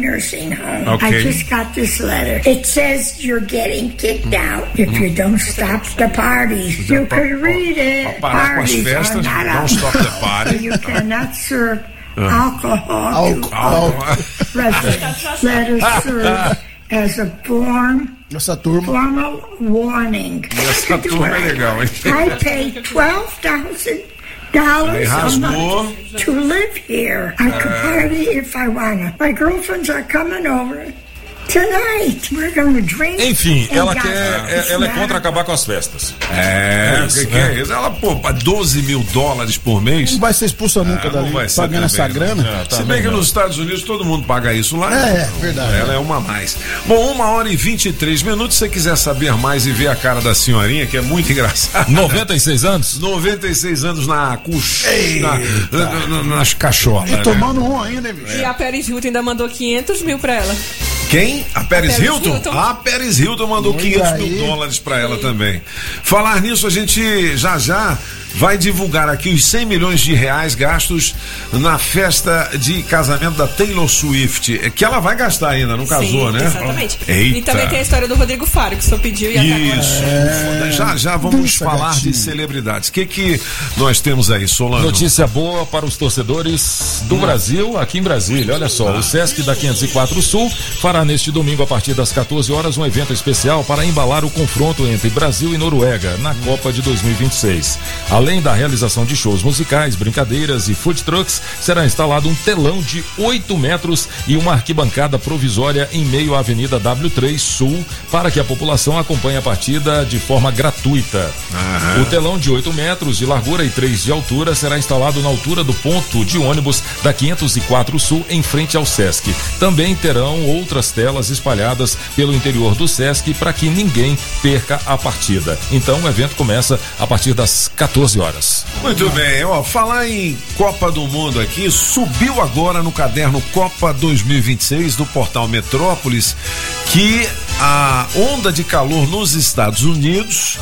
nursing home. Okay. I just got this letter. It says you're getting kicked out if you don't stop the parties. You could read it. Parar com as Parties are festas, not don't stop the party. You cannot serve Ah. alcohol to all residents. Letters serve as a form, Essa turma. formal warning. Essa turma é legal, hein? I pay twelve thousand dollars Aí a rasgou. month to live here. I could Ah. party if I wanna. My girlfriends are coming over tonight. We're gonna drink. Enfim, and ela gossip. quer, é- ela é contra acabar com as festas. É, É o isso, que, que né? é isso? Ela, pô, doze mil dólares por mês. Não vai ser expulsa nunca Ah, dali, não vai ser pagando essa também, não. grana. Se bem que nos Estados Unidos todo mundo paga isso lá. É, verdade. Ela é uma a mais. Bom, uma hora e vinte e três minutos. Se você quiser saber mais e ver a cara da senhorinha, que é muito engraçada. noventa e seis anos? noventa e seis anos na cuxa. Na, na, na, nas cacholas. E né? tomando um ainda, hein, bicho? E a Paris Hilton ainda mandou quinhentos mil pra ela. Quem? A Paris, A Paris Hilton? Hilton. A Paris Hilton mandou Olha quinhentos aí. mil dólares pra ela também. Falar nisso, a gente já já vai divulgar aqui os cem milhões de reais gastos na festa de casamento da Taylor Swift. É que ela vai gastar ainda, não casou, Sim, né? exatamente. Eita. E também tem a história do Rodrigo Faro, que o senhor pediu e até agora. Isso. É. Já já vamos Nossa, falar gatinho. de celebridades. O que que nós temos aí, Solano? Notícia boa para os torcedores do Brasil, aqui em Brasília. Olha só, o Sesc da quinhentos e quatro Sul fará neste domingo, a partir das quatorze horas, um evento especial para embalar o confronto entre Brasil e Noruega na Copa de dois mil e vinte e seis. Além da realização de shows musicais, brincadeiras e food trucks, será instalado um telão de oito metros e uma arquibancada provisória em meio à Avenida W três Sul para que a população acompanhe a partida de forma gratuita. Aham. O telão de oito metros de largura e três de altura será instalado na altura do ponto de ônibus da quinhentos e quatro Sul, em frente ao Sesc. Também terão outras telas espalhadas pelo interior do Sesc para que ninguém perca a partida. Então o evento começa a partir das quatorze horas. Muito bem, ó, falar em Copa do Mundo aqui, subiu agora no caderno Copa dois mil e vinte e seis do portal Metrópolis que a onda de calor nos Estados Unidos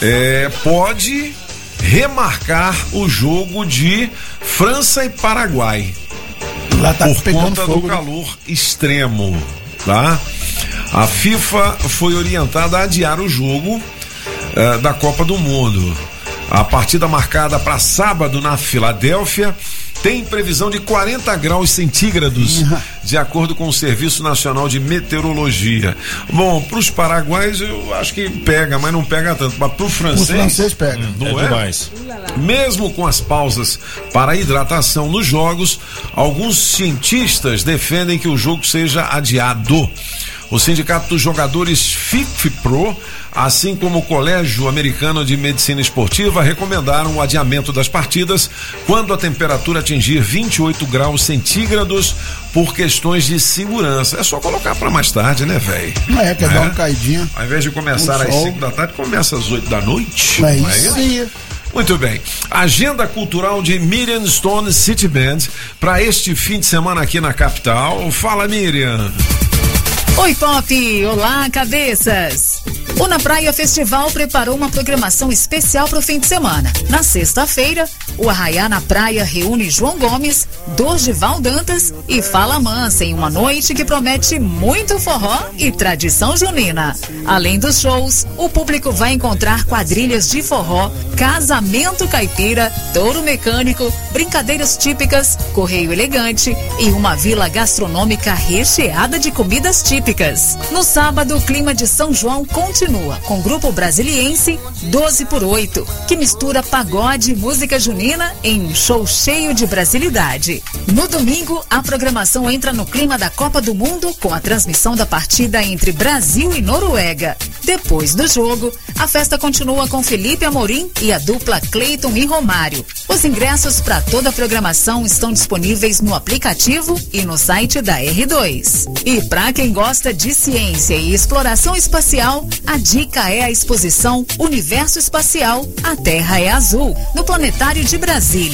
é, pode remarcar o jogo de França e Paraguai. Lá tá por pegando conta fogo, do né? calor extremo, tá? A FIFA foi orientada a adiar o jogo eh, da Copa do Mundo. A partida marcada para sábado na Filadélfia tem previsão de quarenta graus centígrados, de acordo com o Serviço Nacional de Meteorologia. Bom, para os paraguaios eu acho que pega, mas não pega tanto. Mas para o francês, Os franceses pegam. não É é? demais. Mesmo com as pausas para hidratação nos jogos, alguns cientistas defendem que o jogo seja adiado. O Sindicato dos Jogadores FIFPRO, assim como o Colégio Americano de Medicina Esportiva, recomendaram o adiamento das partidas quando a temperatura atingir vinte e oito graus centígrados por questões de segurança. É só colocar para mais tarde, né, velho? É, quer dar uma caidinha. Ao invés de começar Um às sol. cinco da tarde, começa às oito da noite. É não isso aí. Muito bem. Agenda cultural de Miriam Stone City Band para este fim de semana aqui na capital. Fala, Miriam. Oi, Pop! Olá, cabeças! O Na Praia Festival preparou uma programação especial para o fim de semana. Na sexta-feira, o Arraiá na Praia reúne João Gomes, Dorival Dantas e Fala Mansa em uma noite que promete muito forró e tradição junina. Além dos shows, o público vai encontrar quadrilhas de forró, casamento caipira, touro mecânico, brincadeiras típicas, correio elegante e uma vila gastronômica recheada de comidas típicas. No sábado, o clima de São João continua com o grupo brasiliense doze por oito, que mistura pagode e música junina em um show cheio de brasilidade. No domingo, a programação entra no clima da Copa do Mundo com a transmissão da partida entre Brasil e Noruega. Depois do jogo, a festa continua com Felipe Amorim e a dupla Cleiton e Romário. Os ingressos para toda a programação estão disponíveis no aplicativo e no site da R dois. E para quem gosta de ciência e exploração espacial, a dica é a exposição Universo Espacial, a Terra é Azul, no Planetário de Brasília.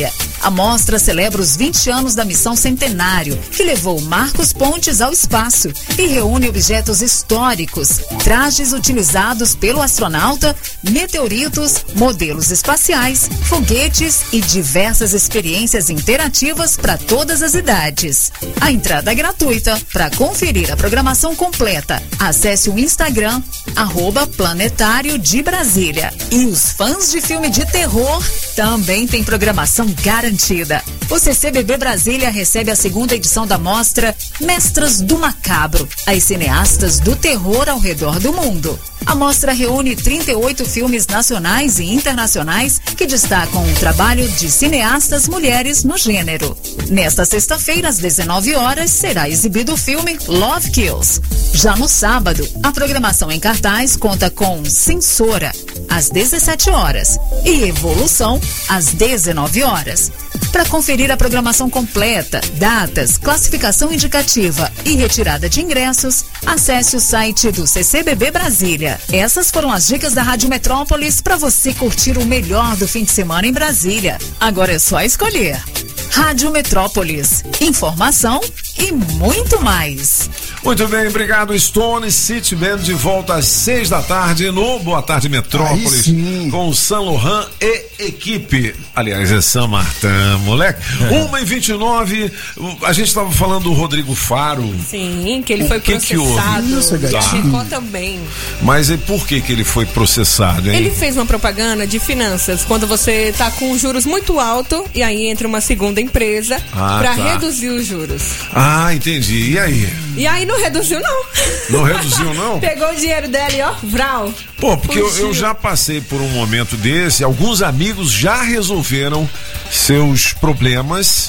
A mostra celebra os vinte anos da missão Centenário, que levou Marcos Pontes ao espaço e reúne objetos históricos, trajes utilizados pelo astronauta, meteoritos, modelos espaciais, foguetes e diversas experiências interativas para todas as idades. A entrada é gratuita. Para conferir a programação completa, acesse o Instagram, arroba Planetário de Brasília. E os fãs de filme de terror também tem programação garantida. O C C B B Brasília recebe a segunda edição da mostra Mestras do Macabro, as cineastas do terror ao redor do mundo. A mostra reúne trinta e oito filmes nacionais e internacionais que destacam o trabalho de cineastas mulheres no gênero. Nesta sexta-feira, às dezenove horas, será exibido o filme Love Kills. Já no sábado, a programação em cartaz conta com Censora, às dezessete horas, e Evolução, às dezenove horas. Para conferir a programação completa, datas, classificação indicativa e retirada de ingressos, acesse o site do C C B B Brasília. Essas foram as dicas da Rádio Metrópolis para você curtir o melhor do fim de semana em Brasília. Agora é só escolher. Rádio Metrópolis. Informação e muito mais. Muito bem, obrigado. Stone City Band de volta às seis da tarde no Boa Tarde Metrópolis com Saint Laurent e equipe. Aliás, é São Martin, moleque. uma e vinte e nove, a gente estava falando do Rodrigo Faro. Sim, que ele o foi que processado. Que Isso, e ficou também. Mas e por que que ele foi processado, hein? Ele fez uma propaganda de finanças, quando você está com juros muito alto e aí entra uma segunda empresa Ah, para tá. reduzir os juros. Ah, entendi. E aí? E aí não reduziu, não. Não reduziu, não? Pegou o dinheiro dele, ó, vral. Pô, porque eu, Fugiu. eu já passei por um momento desse, alguns amigos já resolveram seus problemas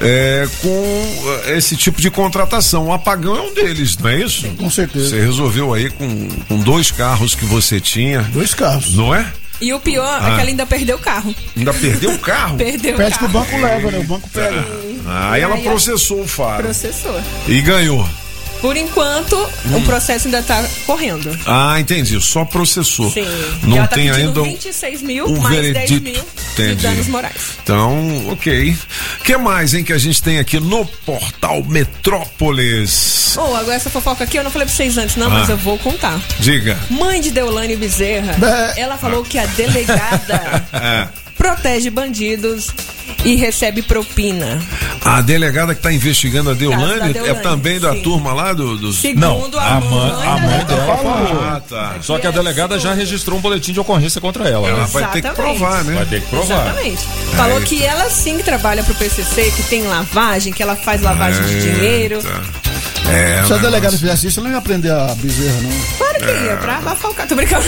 é, com esse tipo de contratação. O apagão é um deles, não é isso? Com certeza. Você resolveu aí com, com dois carros que você tinha. Dois carros. Não é? E o pior Ah. é que ela ainda perdeu o carro. Ainda perdeu o carro? Perdeu Pede o que o carro. banco leva, né? O banco pega. Ah, aí ela Aí, ó, processou o Faro. Processou. E ganhou. Por enquanto, Hum. o processo ainda tá correndo. Ah, entendi. Só processou. Sim. Não e ela tá tem pedindo ainda um- vinte e seis mil um mais dez veredito. mil Entendi. de danos morais. Então, ok. O que mais, hein, que a gente tem aqui no Portal Metrópolis? Oh, agora essa fofoca aqui eu não falei pra vocês antes, não, Ah. mas eu vou contar. Diga. Mãe de Deolane Bezerra, Bé. ela falou que a delegada É. protege bandidos e recebe propina. A delegada que está investigando a Deolane, Caso da Deolane, é também da sim. turma lá do, dos... Segundo Não, a a mãe, mãe a mãe da dela falou. Ah, tá. Só que a delegada já registrou um boletim de ocorrência contra ela. Ela né? vai ter que Exatamente. provar, né? Vai ter que provar. Exatamente. Falou Eita. que ela sim trabalha pro P C C, que tem lavagem, que ela faz lavagem de Eita. dinheiro. É, Se a mas- delegada fizesse isso, ela não ia aprender a bezerra, não. Claro que ia, pra abafar o cara. Tô brincando.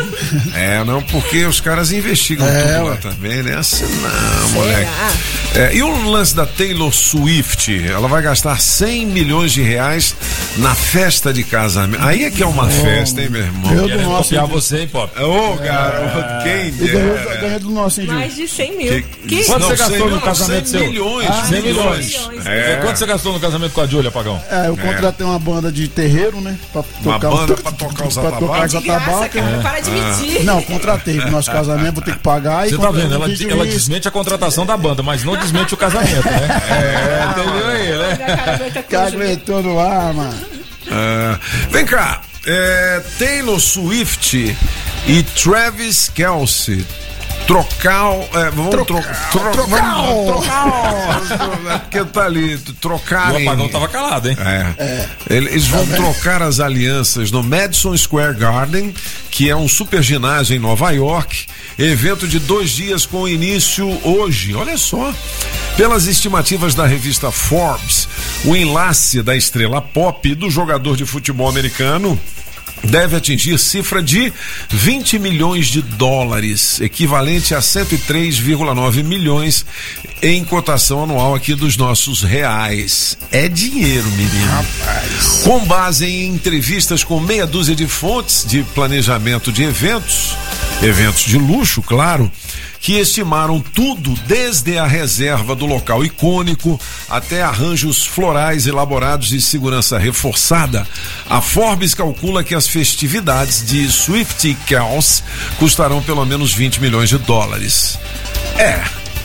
É, não, porque os caras investigam É, tudo lá ué. também, né? Assim não, moleque. É, e o lance da Taylor Swift? Ela vai gastar cem milhões de reais na festa de casamento. Aí é que é uma festa, hein, meu irmão? Eu do Querendo nosso, copiar hein, você, hein, Pop? Ô, garoto, quem E ganhou, dera. ganhou do nosso, hein, Gil? Mais de cem mil. Que- Quanto Não, você gastou cem no não, casamento cem seu? milhões, Ah, cem milhões. milhões. É. Quanto você gastou no casamento com a Júlia, Pagão? É, eu contratei uma banda de terreiro, né? Pra Uma tocar banda pra tocar os pra tocar os atabaques? Graça, atabaques. cara, para de mentir. Não, contratei pro nosso casamento, vou ter que pagar. Você e tá comprei vendo? um Ela, vídeo ela isso. desmente a contratação da banda, mas não desmente o casamento, né? É, entendeu aí, né? Que aguentou no ar, mano. Ah, vem cá, é, Taylor Swift e Travis Kelce trocar, é, vamos trocar, tro, trocar. vamos trocar, é porque tá ali, E trocarem. o Apagão tava calado, hein? É. Eles vão trocar as alianças no Madison Square Garden, que é um super ginásio em Nova York, evento de dois dias com início hoje, olha só. Pelas estimativas da revista Forbes, o enlace da estrela pop e do jogador de futebol americano deve atingir cifra de vinte milhões de dólares, equivalente a cento e três vírgula nove milhões em cotação anual aqui dos nossos reais. É dinheiro, menino. Rapaz. Com base em entrevistas com meia dúzia de fontes de planejamento de eventos, eventos de luxo, claro, que estimaram tudo, desde a reserva do local icônico até arranjos florais elaborados e segurança reforçada. A Forbes calcula que as festividades de Swift e Kelce custarão pelo menos vinte milhões de dólares. É,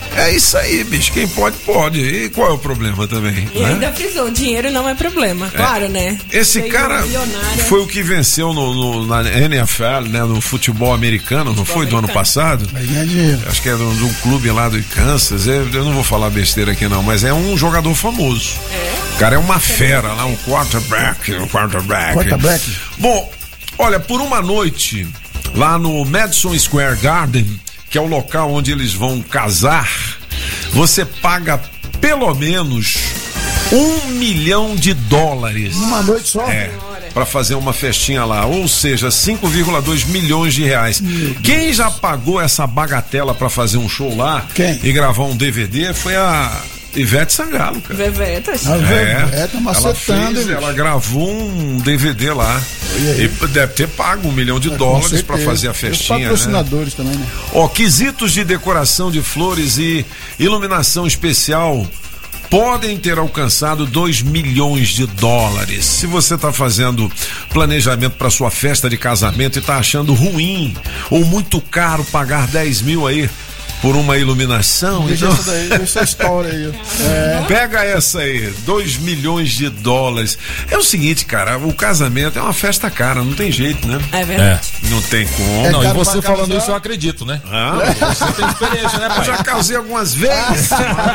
É isso aí, bicho. Quem pode, pode. E qual é o problema também? E né? ainda frisou, dinheiro não é problema. É. Claro, né? Esse Sei cara foi o que venceu no, no, na N F L, né? No futebol americano, não foi? Do ano passado? Acho que é de um clube lá do Kansas. Eu, eu não vou falar besteira aqui não, mas é um jogador famoso. É? O cara é uma fera lá, um quarterback. Um quarterback. Quarterback. Bom, olha, por uma noite lá no Madison Square Garden, que é o local onde eles vão casar, você paga pelo menos um milhão de dólares. Uma noite só? É, pra fazer uma festinha lá, ou seja, cinco vírgula dois milhões de reais. Quem já pagou essa bagatela pra fazer um show lá Quem? e gravar um D V D foi a Ivete Sangalo, cara. Veveta. A Veveta ela, macetando, fez, ela gravou um D V D lá. E, e deve ter pago um milhão de é, dólares para fazer a festinha. Os patrocinadores, né? também, né? Ó, quesitos de decoração de flores e iluminação especial podem ter alcançado dois milhões de dólares. Se você está fazendo planejamento para sua festa de casamento e está achando ruim ou muito caro pagar dez mil aí por uma iluminação, deixa então... essa daí, deixa essa história aí. É. Pega essa aí, dois milhões de dólares. É o seguinte, cara, o casamento é uma festa cara, não tem jeito, né? É verdade. É. Não tem como. É, não, e você falando isso eu acredito, né? Ah, você tem experiência, né, pai? Eu já casei algumas vezes.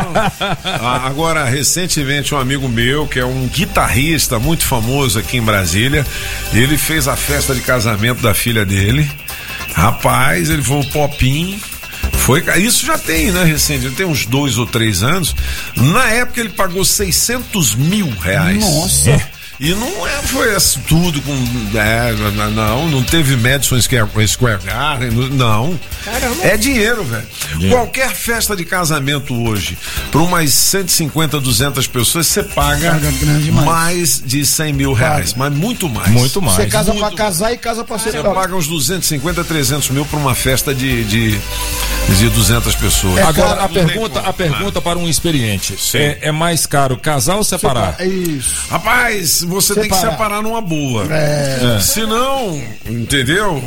ah, agora, recentemente, um amigo meu, que é um guitarrista muito famoso aqui em Brasília, ele fez a festa de casamento da filha dele. Rapaz, ele foi o Popinho. Foi, isso já tem, né, recente, tem uns dois ou três anos. Na época ele pagou seiscentos mil reais. Nossa! É. E não é, foi assim, tudo com. É, não, não teve Madison Square Garden, não. Caramba. É dinheiro, velho. Qualquer festa de casamento hoje, para umas cento e cinquenta, duzentas pessoas, você paga, paga mais de cem mil reais. Paga. Mas muito mais. Muito mais. Você casa muito... pra casar e casa pra ser. Você paga uns duzentos e cinquenta, trezentos mil para uma festa de, de, de duzentas pessoas. É, agora, a pergunta, a pergunta para um experiente: é, é mais caro casar ou separar? É isso. Rapaz, você separar. Tem que separar numa boa. É. É. Senão, entendeu?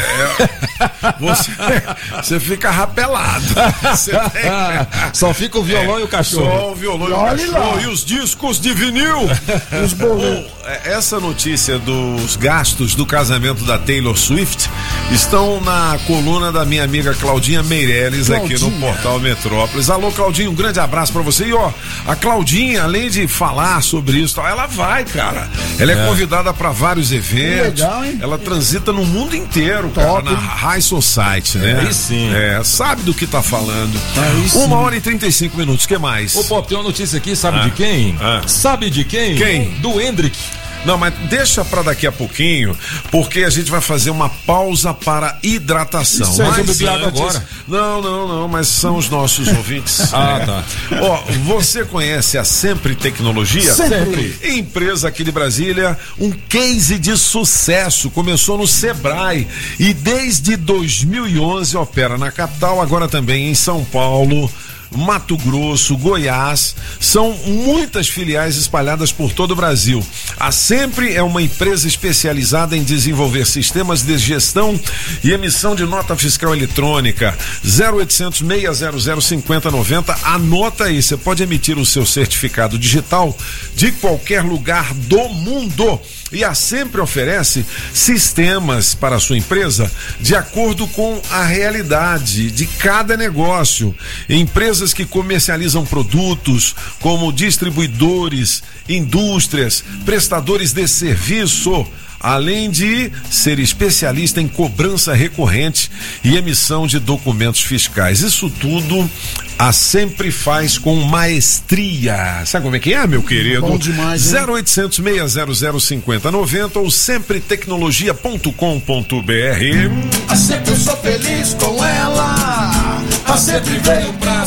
É, você, você fica rapelado. Você tem... Só fica o violão é, e o cachorro. Só o violão e o cachorro. E os discos de vinil. Os boletos. Essa notícia dos gastos do casamento da Taylor Swift estão na coluna da minha amiga Claudinha Meirelles, Claudinha. Aqui no Portal Metrópolis. Alô, Claudinha, um grande abraço pra você. E ó, a Claudinha, além de falar sobre isso, ela vai, cara. Ela é, é. convidada pra vários eventos. Legal, hein? Ela transita no mundo inteiro, cara, na High Society, né? Aí sim. É, sabe do que tá falando. Aí sim. Uma hora e trinta e cinco minutos, que mais? Ô, Pop, tem uma notícia aqui, sabe ah. de quem? Ah. Sabe de quem? Quem? Do Hendrick. Não, mas deixa pra daqui a pouquinho, porque a gente vai fazer uma pausa para hidratação. Isso é antes... agora? Não, não, não, mas são os nossos ouvintes. Ah, é. Tá. Ó, você conhece a Sempre Tecnologia? Sempre. Empresa aqui de Brasília, um case de sucesso, começou no Sebrae e desde dois mil e onze opera na capital, agora também em São Paulo, Mato Grosso, Goiás, são muitas filiais espalhadas por todo o Brasil. A Sempre é uma empresa especializada em desenvolver sistemas de gestão e emissão de nota fiscal eletrônica. zero oitocentos, seis zero zero, cinco zero nove zero, anota aí, você pode emitir o seu certificado digital de qualquer lugar do mundo. E a Sempre oferece sistemas para a sua empresa de acordo com a realidade de cada negócio. Empresas que comercializam produtos como distribuidores, indústrias, prestadores de serviço, além de ser especialista em cobrança recorrente e emissão de documentos fiscais. Isso tudo a Sempre faz com maestria. Sabe como é que é, meu querido? Bom demais, zero oitocentos, seis zero zero, cinco zero nove zero ou sempre tecnologia ponto com ponto b r. A Sempre eu sou feliz com ela, a Sempre veio pra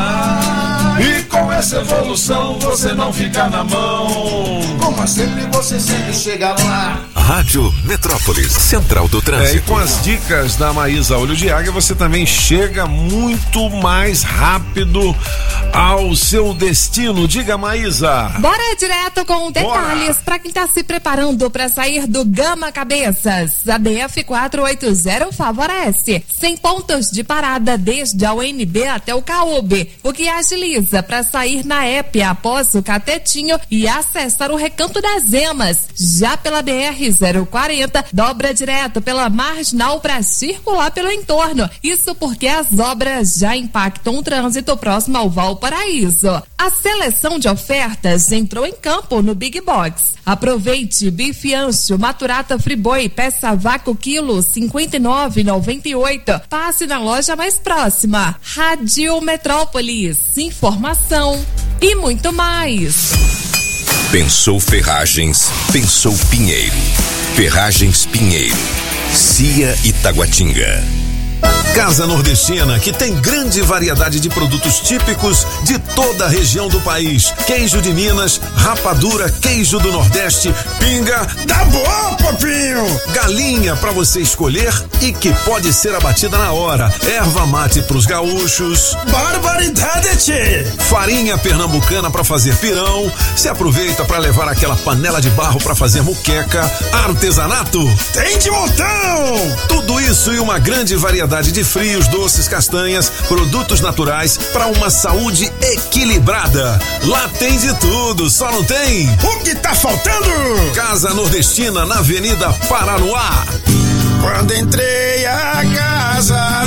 somar, e com essa evolução você não fica na mão. Com a Sempre você sempre chega lá. Rádio Metrópolis, Central do Trânsito. É, e com as dicas da Maísa Olho de Águia, você também chega muito mais rápido ao seu destino. Diga, Maísa. Bora direto com detalhes para quem tá se preparando para sair do Gama Cabeças. A D F quatrocentos e oitenta favorece cem pontos de parada desde a U N B até o C A U B, o que agiliza para sair na E P após o Catetinho e acessar o Recanto das Emas. Já pela B R zero quarenta, dobra direto pela Marginal para circular pelo entorno. Isso porque as obras já impactam o trânsito próximo ao Valparaíso. A seleção de ofertas entrou em campo no Big Box. Aproveite bife ancho, maturata friboi, peça vácuo quilo cinquenta e nove reais e noventa e oito centavos. Passe na loja mais próxima. Rádio Metrópolis, informação e muito mais. Pensou Ferragens, pensou Pinheiro. Ferragens Pinheiro. Cia e Taguatinga. Casa Nordestina, que tem grande variedade de produtos típicos de toda a região do país. Queijo de Minas, rapadura, queijo do Nordeste, pinga, dá bom, papinho! Galinha pra você escolher e que pode ser abatida na hora. Erva mate pros gaúchos. Barbaridade, tchê! Farinha pernambucana pra fazer pirão. Se aproveita pra levar aquela panela de barro pra fazer muqueca. Artesanato, tem de montão! Tudo isso e uma grande variedade de frios, doces, castanhas, produtos naturais para uma saúde equilibrada. Lá tem de tudo, só não tem o que tá faltando. Casa Nordestina na Avenida Paranoá. Quando entrei a casa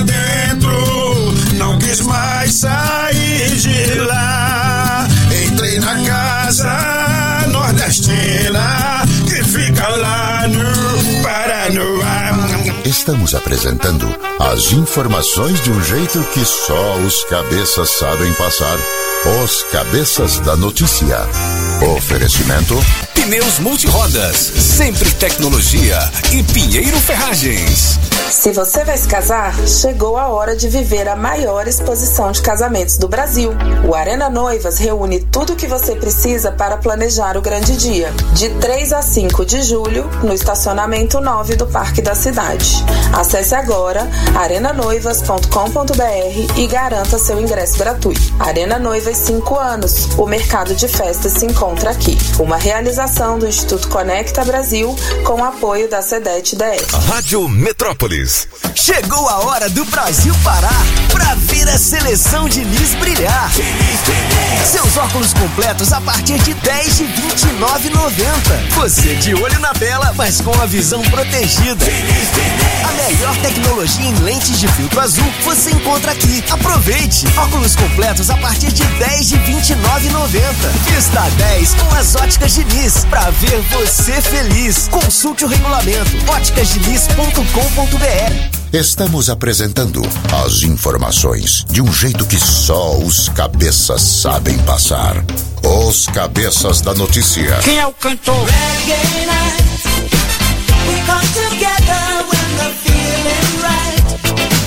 dentro, não quis mais sair de lá. Entrei na Casa Nordestina, que fica lá no Paranoá. Estamos apresentando as informações de um jeito que só os cabeças sabem passar. Os Cabeças da Notícia. Oferecimento: Pneus Multirodas, Sempre Tecnologia e Pinheiro Ferragens. Se você vai se casar, chegou a hora de viver a maior exposição de casamentos do Brasil. O Arena Noivas reúne tudo o que você precisa para planejar o grande dia. De três a cinco de julho, no estacionamento nove do Parque da Cidade. Acesse agora arena noivas ponto com ponto b r e garanta seu ingresso gratuito. Arena Noivas cinco anos. O mercado de festas se encontra aqui. Uma realização do Instituto Conecta Brasil com o apoio da SEDET D F. Rádio Metrópolis. Chegou a hora do Brasil parar pra ver a seleção de Nis brilhar. Seus óculos completos a partir de dez de vinte e nove reais e noventa centavos. Você de olho na tela, mas com a visão protegida. A melhor tecnologia em lentes de filtro azul você encontra aqui. Aproveite! Óculos completos a partir de dez de vinte e nove reais e noventa centavos. Está dez com as óticas de Nis, pra ver você feliz. Consulte o regulamento óticas de nis ponto com ponto b r. Estamos apresentando as informações de um jeito que só os cabeças sabem passar. Os Cabeças da Notícia. Quem é o cantor? Reggae night, we come together when the feeling right.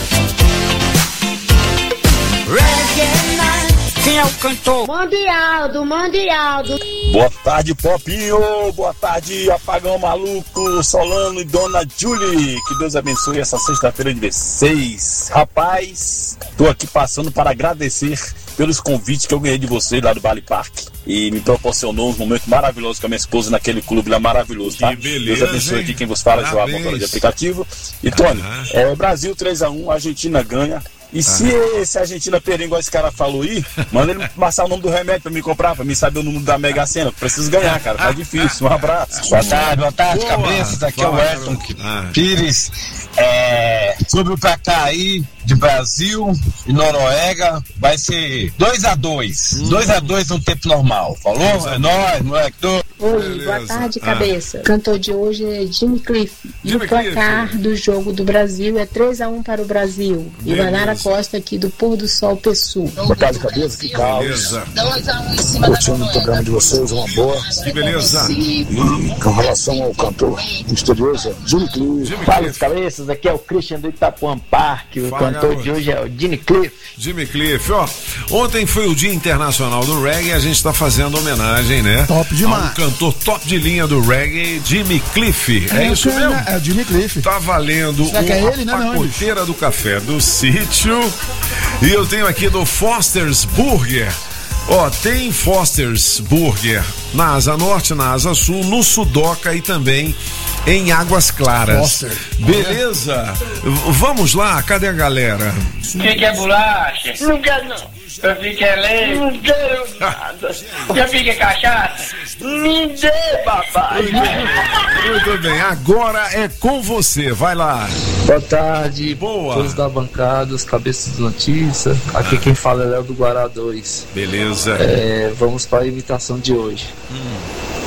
Reggae night. Quem é o cantor? Mundialdo, Mundialdo. Boa tarde, Popinho. Boa tarde, Apagão Maluco, Solano e Dona Julie. Que Deus abençoe essa sexta-feira de vocês. Rapaz, tô aqui passando para agradecer pelos convites que eu ganhei de vocês lá do Vale Parque. E me proporcionou uns momentos maravilhosos com a minha esposa naquele clube lá maravilhoso, tá? Que beleza, Deus abençoe hein? aqui quem vos fala, João, motora de aplicativo. E Tony, é, Brasil três a um, a Argentina ganha. E se, se a Argentina perder, igual esse cara falou aí, manda ele passar o nome do remédio pra me comprar, pra mim saber o número da Mega Sena. Preciso ganhar, cara, tá difícil. Um abraço. Boa tarde, boa tarde, boa. Cabeças. Aqui é o Ayrton Pires. É, sobre o placar aí de Brasil e Noruega, vai ser dois a dois. dois a dois no tempo normal. Falou? É nóis, moleque. Oi, boa tarde, cabeça. Ah. O cantor de hoje é Jimmy Cliff. E o placar do jogo do Brasil é três a um para o Brasil. Beleza. E o Manara Costa aqui do Pôr do Sol Pessoal. Boa tarde, cabeça, que Carlos. Curtindo o programa de vocês, uma boa. Que beleza. E com relação ao cantor misterioso, Jimmy Cliff. Fala, os cabeças, aqui é o Christian do Itapuã Park. O Fala, cantor garoto. de hoje é o Jimmy Cliff. Jimmy Cliff, ó. Ontem foi o Dia Internacional do Reggae e a gente tá fazendo homenagem, né? Top demais. Ao cantor top de linha do reggae, Jimmy Cliff. É, É, isso cara, mesmo? é o Jimmy Cliff. Tá valendo Será que é ele, né, a não, pacoteira do café do sítio. E eu tenho aqui do Foster's Burger. Ó, tem Foster's Burger na Asa Norte, na Asa Sul, no Sudoca e também em Águas Claras. Foster. Beleza? V- Vamos lá, cadê a galera? O que, que é bolacha? Não quero não. Eu fiquei leite? Não quero nada. Eu fiquei cachaça? Me dê, papai. Muito bem, agora é com você, vai lá. Boa tarde, boa. Todos da bancada, os cabeças de notícia. Aqui Ah. quem fala é Léo do Guará dois. Beleza. É, vamos para a imitação de hoje. Hum.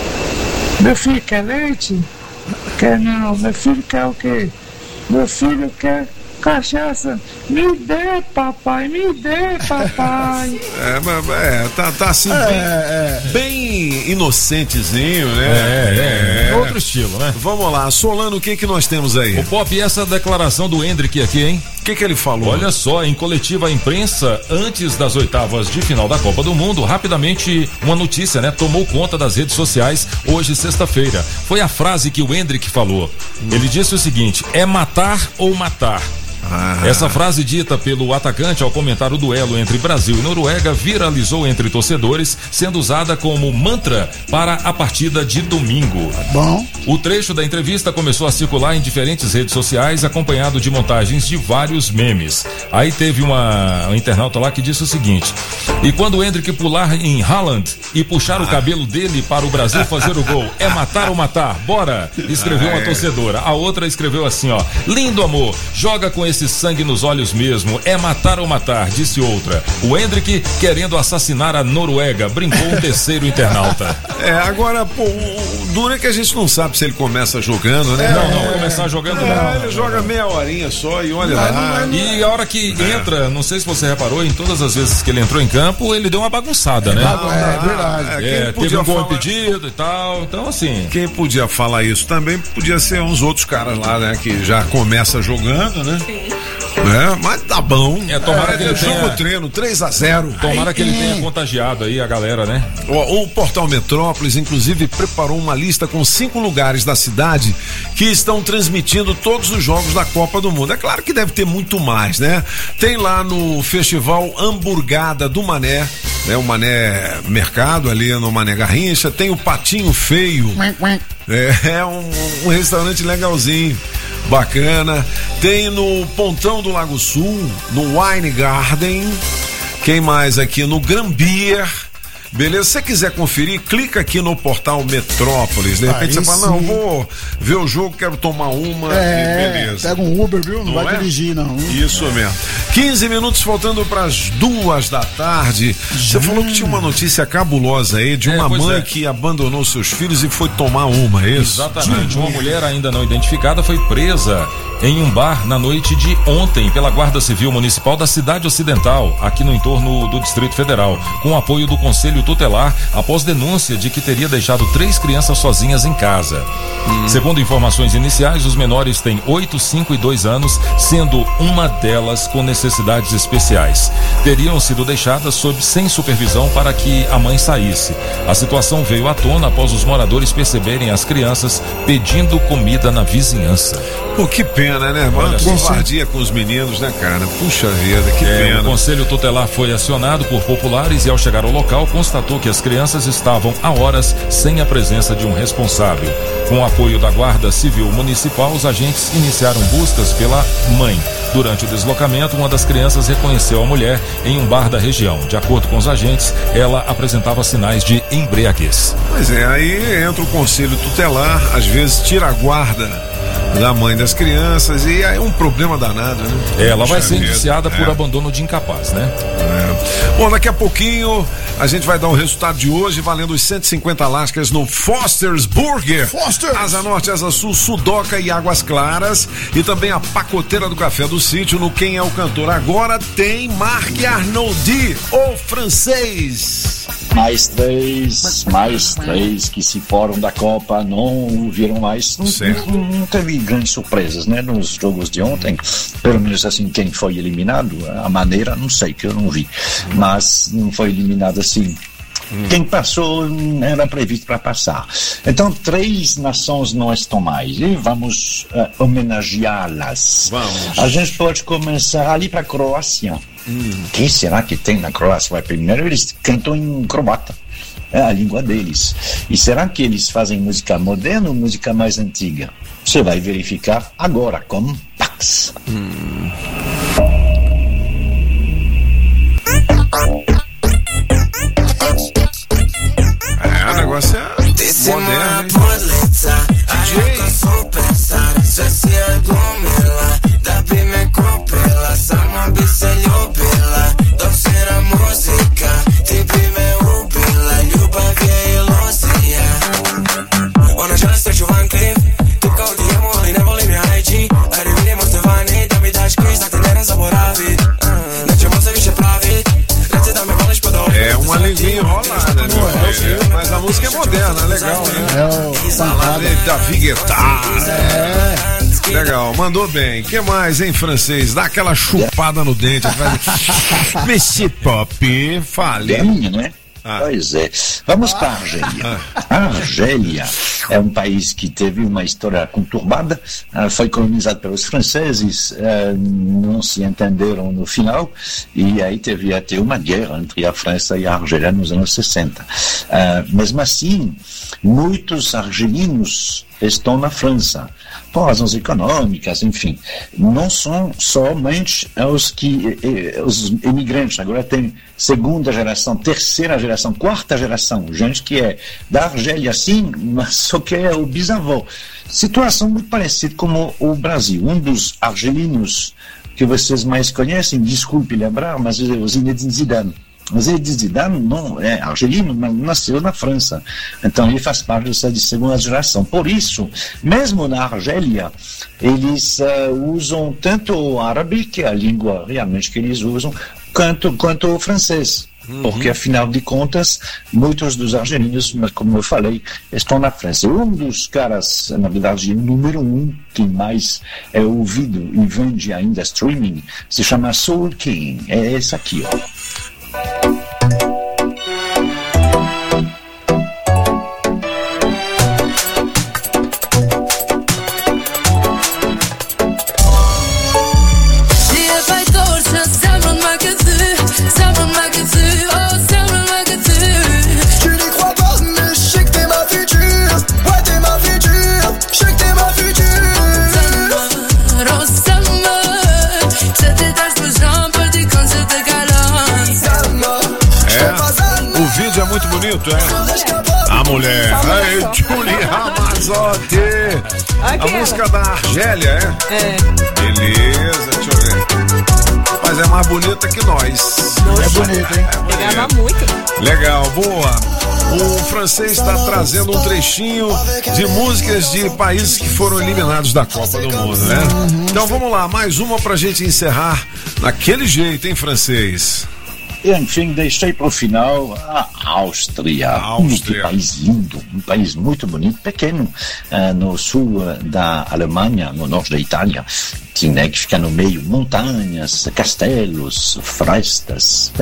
Meu filho quer leite? Quer não. Meu filho quer o quê? Meu filho quer cachaça. Me dê, papai, me dê, papai. É, mas, é, tá, tá assim, É, bem, bem inocentezinho, né? É, é, outro estilo, né? Vamos lá, Solano, o que que nós temos aí? O Pop, e essa declaração do Hendrick aqui, hein? O que que ele falou? Olha só, em coletiva à imprensa, antes das oitavas de final da Copa do Mundo, rapidamente uma notícia, né? Tomou conta das redes sociais hoje, sexta-feira. Foi a frase que o Hendrick falou. Ele disse o seguinte: é matar ou matar. Ah. Essa frase dita pelo atacante ao comentar o duelo entre Brasil e Noruega viralizou entre torcedores, sendo usada como mantra para a partida de domingo. Bom. O trecho da entrevista começou a circular em diferentes redes sociais, acompanhado de montagens de vários memes. Aí teve uma, uma internauta lá que disse o seguinte: e quando o Hendrick pular em Haaland e puxar o cabelo dele para o Brasil fazer o gol, é matar ou matar? Bora! Escreveu uma torcedora. A outra escreveu assim, ó: lindo amor, joga com esse sangue nos olhos mesmo, é matar ou matar, disse outra. O Hendrick querendo assassinar a Noruega, brincou um terceiro internauta. É, agora, pô, o duro é que a gente não sabe se ele começa jogando, né? Não, não, começar jogando é, não. Ele joga meia horinha só e olha lá. E a hora que entra, não sei se você reparou, em todas as vezes que ele entrou em campo, ele deu uma bagunçada, né? É, verdade. É, teve um gol impedido e tal, então assim. Quem podia falar isso também podia ser uns outros caras lá, né? Que já começa jogando, né? É, mas tá bom. É, tomara é, que ele jogo tenha... treino, três a zero. Tomara que ele tenha contagiado aí a galera, né? O, o Portal Metrópolis, inclusive, preparou uma lista com cinco lugares da cidade que estão transmitindo todos os jogos da Copa do Mundo. É claro que deve ter muito mais, né? Tem lá no Festival Hamburgada do Mané, né? O Mané Mercado ali no Mané Garrincha. Tem o Patinho Feio. É, é um, um restaurante legalzinho, bacana. Tem no Pontão do Lago Sul, no Wine Garden. Quem mais aqui? No Gran Beer. Beleza? Se você quiser conferir, clica aqui no portal Metrópolis. De repente Aí você fala, não, sim. vou ver o jogo, quero tomar uma. É, Beleza. pega um Uber, viu? Não, Não vai é? dirigir, não. Isso mesmo. quinze minutos faltando para as duas da tarde. Você falou que tinha uma notícia cabulosa aí de uma pois mãe é. que abandonou seus filhos e foi tomar uma, é isso? Exatamente. Uma mulher ainda não identificada foi presa em um bar na noite de ontem pela Guarda Civil Municipal da Cidade Ocidental, aqui no entorno do Distrito Federal, com apoio do Conselho Tutelar, após denúncia de que teria deixado três crianças sozinhas em casa. Hum. Segundo informações iniciais, os menores têm oito, cinco e dois anos, sendo uma delas com necessidades especiais. Teriam sido deixadas sob sem supervisão para que a mãe saísse. A situação veio à tona após os moradores perceberem as crianças pedindo comida na vizinhança. Pô, que pena, né? Mano, covardia com os meninos, né, cara? Puxa vida, que É, pena. o Conselho Tutelar foi acionado por populares e, ao chegar ao local, constatou que as crianças estavam há horas sem a presença de um responsável. Com o apoio da Guarda Civil Municipal, os agentes iniciaram buscas pela mãe. Durante o deslocamento, uma das crianças reconheceu a mulher em um bar da região. De acordo com os agentes, ela apresentava sinais de embriaguez. Pois é, aí entra o Conselho Tutelar, às vezes tira a guarda da mãe das crianças e aí é um problema danado, né? Ela vai Puxa ser vida. indiciada por É. abandono de incapaz, né? É. Bom, daqui a pouquinho A gente vai dar o resultado de hoje valendo os cento e cinquenta lascas no Foster's Burger. Foster's. Asa Norte, Asa Sul, Sudoca e Águas Claras. E também a pacoteira do Café do Sítio no Quem é o Cantor. Agora tem Marc Arnoldi, o francês. Mais três, mais três que se foram da Copa, não viram mais. Não, não, não teve grandes surpresas, né? Nos jogos de ontem, pelo menos assim, quem foi eliminado, a maneira, não sei, que eu não vi. Mas não foi eliminado assim. Hum. Quem passou era previsto para passar. Então, três nações não estão mais e vamos uh, homenageá-las. Vamos. A gente pode começar ali para a Croácia. Hum. O que será que tem na Croácia? Vai, primeiro eles cantam em croata. É a língua deles. E será que eles fazem música moderna ou música mais antiga? Você vai verificar agora com Pax. Hum. É, o negócio é moderno, é uma linguinha enrolada, né? É, mas a música é moderna, é legal, né? É o Davi Guetta. É. Legal, mandou bem. O que mais, hein, francês? Dá aquela chupada no dente. Monsieur Pop, fale. É minha, não é? Ah. Pois é. Vamos para a Argélia. A Argélia é um país que teve uma história conturbada, foi colonizado pelos franceses, não se entenderam no final, e aí teve até uma guerra entre a França e a Argélia nos anos sessenta. Mesmo assim, muitos argelinos estão na França, por razões econômicas, enfim. Não são somente os, que, os imigrantes, agora tem segunda geração, terceira geração, quarta geração, gente que é da Argélia, sim, mas só que é o bisavô. Situação muito parecida com o Brasil. Um dos argelinos que vocês mais conhecem, desculpe lembrar, mas é o Zinedine Zidane. Mas ele diz Zidane não é argelino, mas nasceu na França. Então ele faz parte dessa de segunda geração. Por isso, mesmo na Argélia, eles uh, usam tanto o árabe, que é a língua realmente que eles usam, quanto, quanto o francês. Uhum. Porque, afinal de contas, muitos dos argelinos, como eu falei, estão na França. Um dos caras, na verdade, o número um, que mais é ouvido e vende ainda streaming, se chama Soul King. É esse aqui, ó. É muito bonito, é? A mulher, aí, Julie Ramazotti. A música da Argélia, é? É. Beleza, deixa eu ver. Mas é mais bonita que nós. Nossa. É bonita, hein? É Pegava muito. Legal, boa. O francês está trazendo um trechinho de músicas de países que foram eliminados da Copa do Mundo, né? Então vamos lá, mais uma pra gente encerrar naquele jeito, hein, francês? E, enfim, deixei para o final a Áustria. A Áustria. Um país lindo, um país muito bonito, pequeno, uh, no sul uh, da Alemanha, no norte da Itália, que, né, que fica no meio, montanhas, castelos, florestas.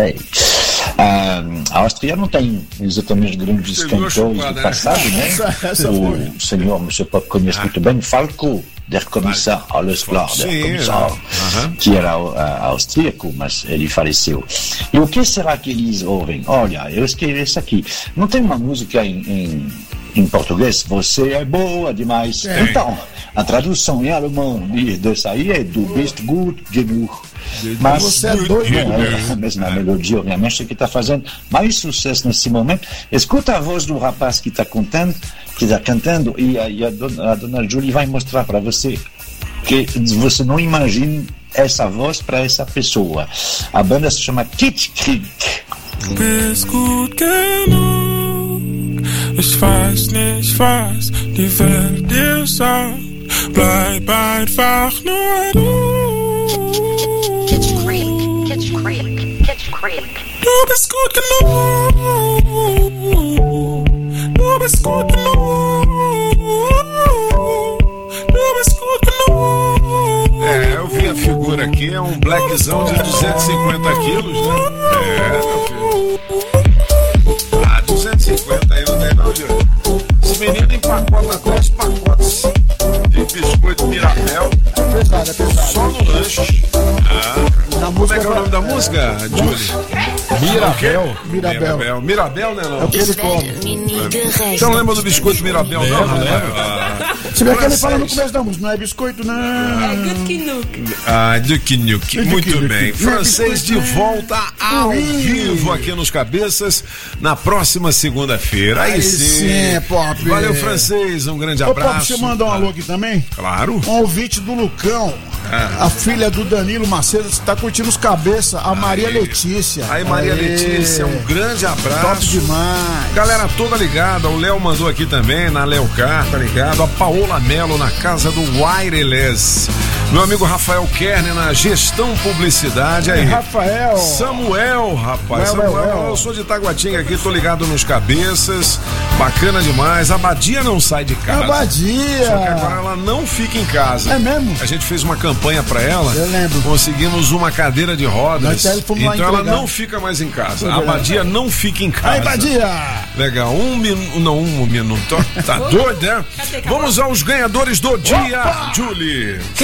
Uh, a Áustria não tem exatamente grandes cantores do passado, né? O senhor, Monsieur Pop, conhece ah. muito bem Falco. Der Kommissar, alles klar, der Kommissar, uh-huh. que era uh, austríaco, mas ele faleceu. E o que será que eles ouvem? Olha, eu escrevi isso aqui. Não tem uma música em, em, em português? Você é boa demais. É. Então, a tradução em alemão dessa aí é Du bist gut genug. Mas você é doido, é a mesma melodia, obviamente, que está fazendo mais sucesso nesse momento. Escuta a voz do rapaz que está cantando, que está cantando, e a, e a, dona, a dona Julie vai mostrar para você que você não imagina essa voz para essa pessoa. A banda se chama Kitschkrieg. bist gut genug. Ich weiß nicht, was die Welt dir sagt. Bleib einfach nur du. Kitchen Creek, Kitchen Creek, Kitchen Creek. Du bist gut genug. Du bist gut genug. Du bist gut genug. É, eu vi a figura aqui, é um blackzão de duzentos e cinquenta quilos, né? É, meu filho. Ah, duzentos e cinquenta aí não tem não, Júlio. Esse menino empacota três pacotes de biscoito Mirabel. É pesado, é pesado. Só no lanche. Ah. Na Como música é que é o nome da música, Júlio? Mirabel. Mirabel. Mirabel, Mirabel, né, não? É o que ele come. Você não lembra do biscoito Mirabel, não? Lembro, lembro. Ah, Você vê que ele fala no começo da música, não é biscoito, não. É Good Nuke. Ah, Duke Nuke. Muito bem. Francês de volta ao vivo aqui nos Cabeças na próxima segunda-feira. Aí, Aí sim. sim, Pop. Valeu, Francês. Um grande Ô, abraço. Pop, você mandar um alô aqui também? Claro. Um ouvinte do Lucão. Ah. A filha do Danilo Macedo está curtindo os cabeças, a Maria Letícia. Aí, Maria Aê. Letícia, um grande abraço. Top demais. Galera toda ligada, o Léo mandou aqui também, na Leocar, tá ligado? A Paola Melo na casa do Wireless. Meu amigo Rafael Kerner na gestão publicidade aí. É, Rafael. Samuel, rapaz. Ué, Samuel, ué, ué. eu sou de Taguatinga aqui, tô ligado nos Cabeças. Bacana demais. A Badia não sai de casa. Badia. Só que agora ela não fica em casa. É mesmo? A gente fez uma campanha pra ela. Eu lembro. Conseguimos uma cadeira de rodas. Nós até fomos lá Então ela entregar. não fica mais em casa. Foi A verdade. Badia não fica em casa. Aí, Badia. Legal, um minuto, não, um minuto, tá doido, né? Vamos aos ganhadores do dia, Julie.